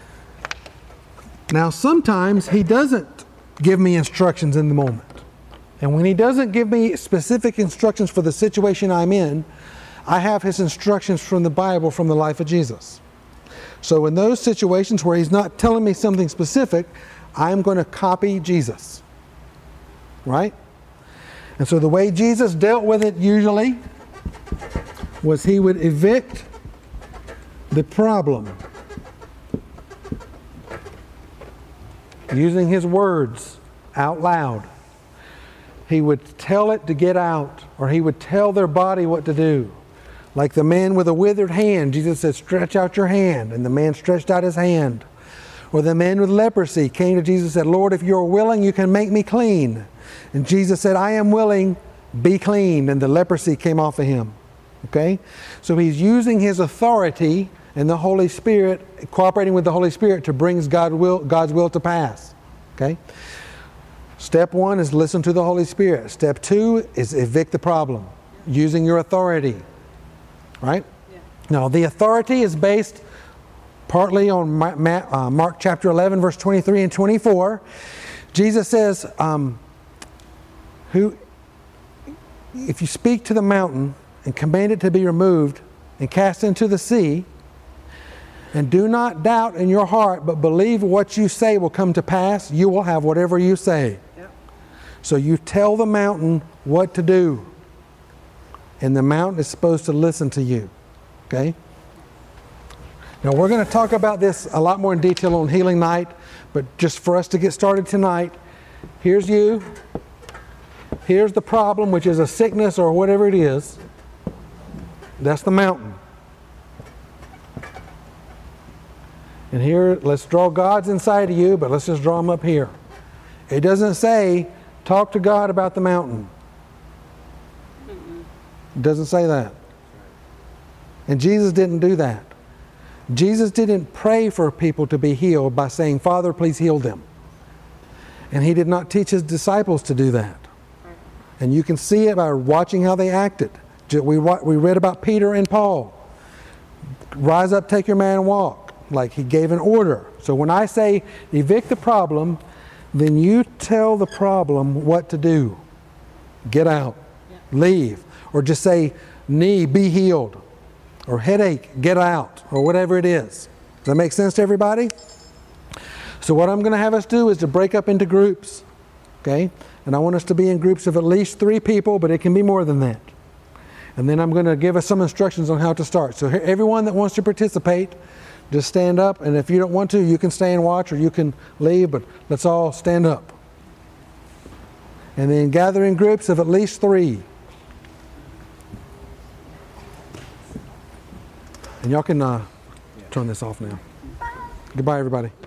Now, sometimes he doesn't give me instructions in the moment. And when he doesn't give me specific instructions for the situation I'm in, I have his instructions from the Bible, from the life of Jesus. So in those situations where he's not telling me something specific, I'm going to copy Jesus. Right? And so the way Jesus dealt with it usually was he would evict the problem using his words out loud. He would tell it to get out, or he would tell their body what to do. Like the man with a withered hand, Jesus said, stretch out your hand, and the man stretched out his hand. Or the man with leprosy came to Jesus and said, Lord, if you're willing, you can make me clean. And Jesus said, I am willing, be clean. And the leprosy came off of him. Okay? So he's using his authority and the Holy Spirit, cooperating with the Holy Spirit to bring God's will to pass. Okay? Step one is listen to the Holy Spirit. Step two is evict the problem, using your authority. Right? Yeah. Now, the authority is based partly on Mark chapter 11, verse 23 and 24. Jesus says, if you speak to the mountain and command it to be removed and cast into the sea, and do not doubt in your heart, but believe what you say will come to pass, you will have whatever you say. Yep. So you tell the mountain what to do. And the mountain is supposed to listen to you. Okay? Now we're going to talk about this a lot more in detail on Healing Night, but just for us to get started tonight, here's you. Here's the problem, which is a sickness or whatever it is. That's the mountain. And here, let's draw God's inside of you, but let's just draw them up here. It doesn't say, talk to God about the mountain. It doesn't say that. And Jesus didn't do that. Jesus didn't pray for people to be healed by saying, Father, please heal them. And he did not teach his disciples to do that. And you can see it by watching how they acted. We read about Peter and Paul. Rise up, take your man, and walk. Like he gave an order. So when I say evict the problem, then you tell the problem what to do. Get out. Leave. Or just say, knee, be healed. Or headache, get out. Or whatever it is. Does that make sense to everybody? So what I'm going to have us do is to break up into groups. Okay? And I want us to be in groups of at least 3 people, but it can be more than that. And then I'm going to give us some instructions on how to start. So everyone that wants to participate, just stand up. And if you don't want to, you can stay and watch or you can leave, but let's all stand up. And then gather in groups of at least 3. And y'all can turn this off now. Goodbye, everybody.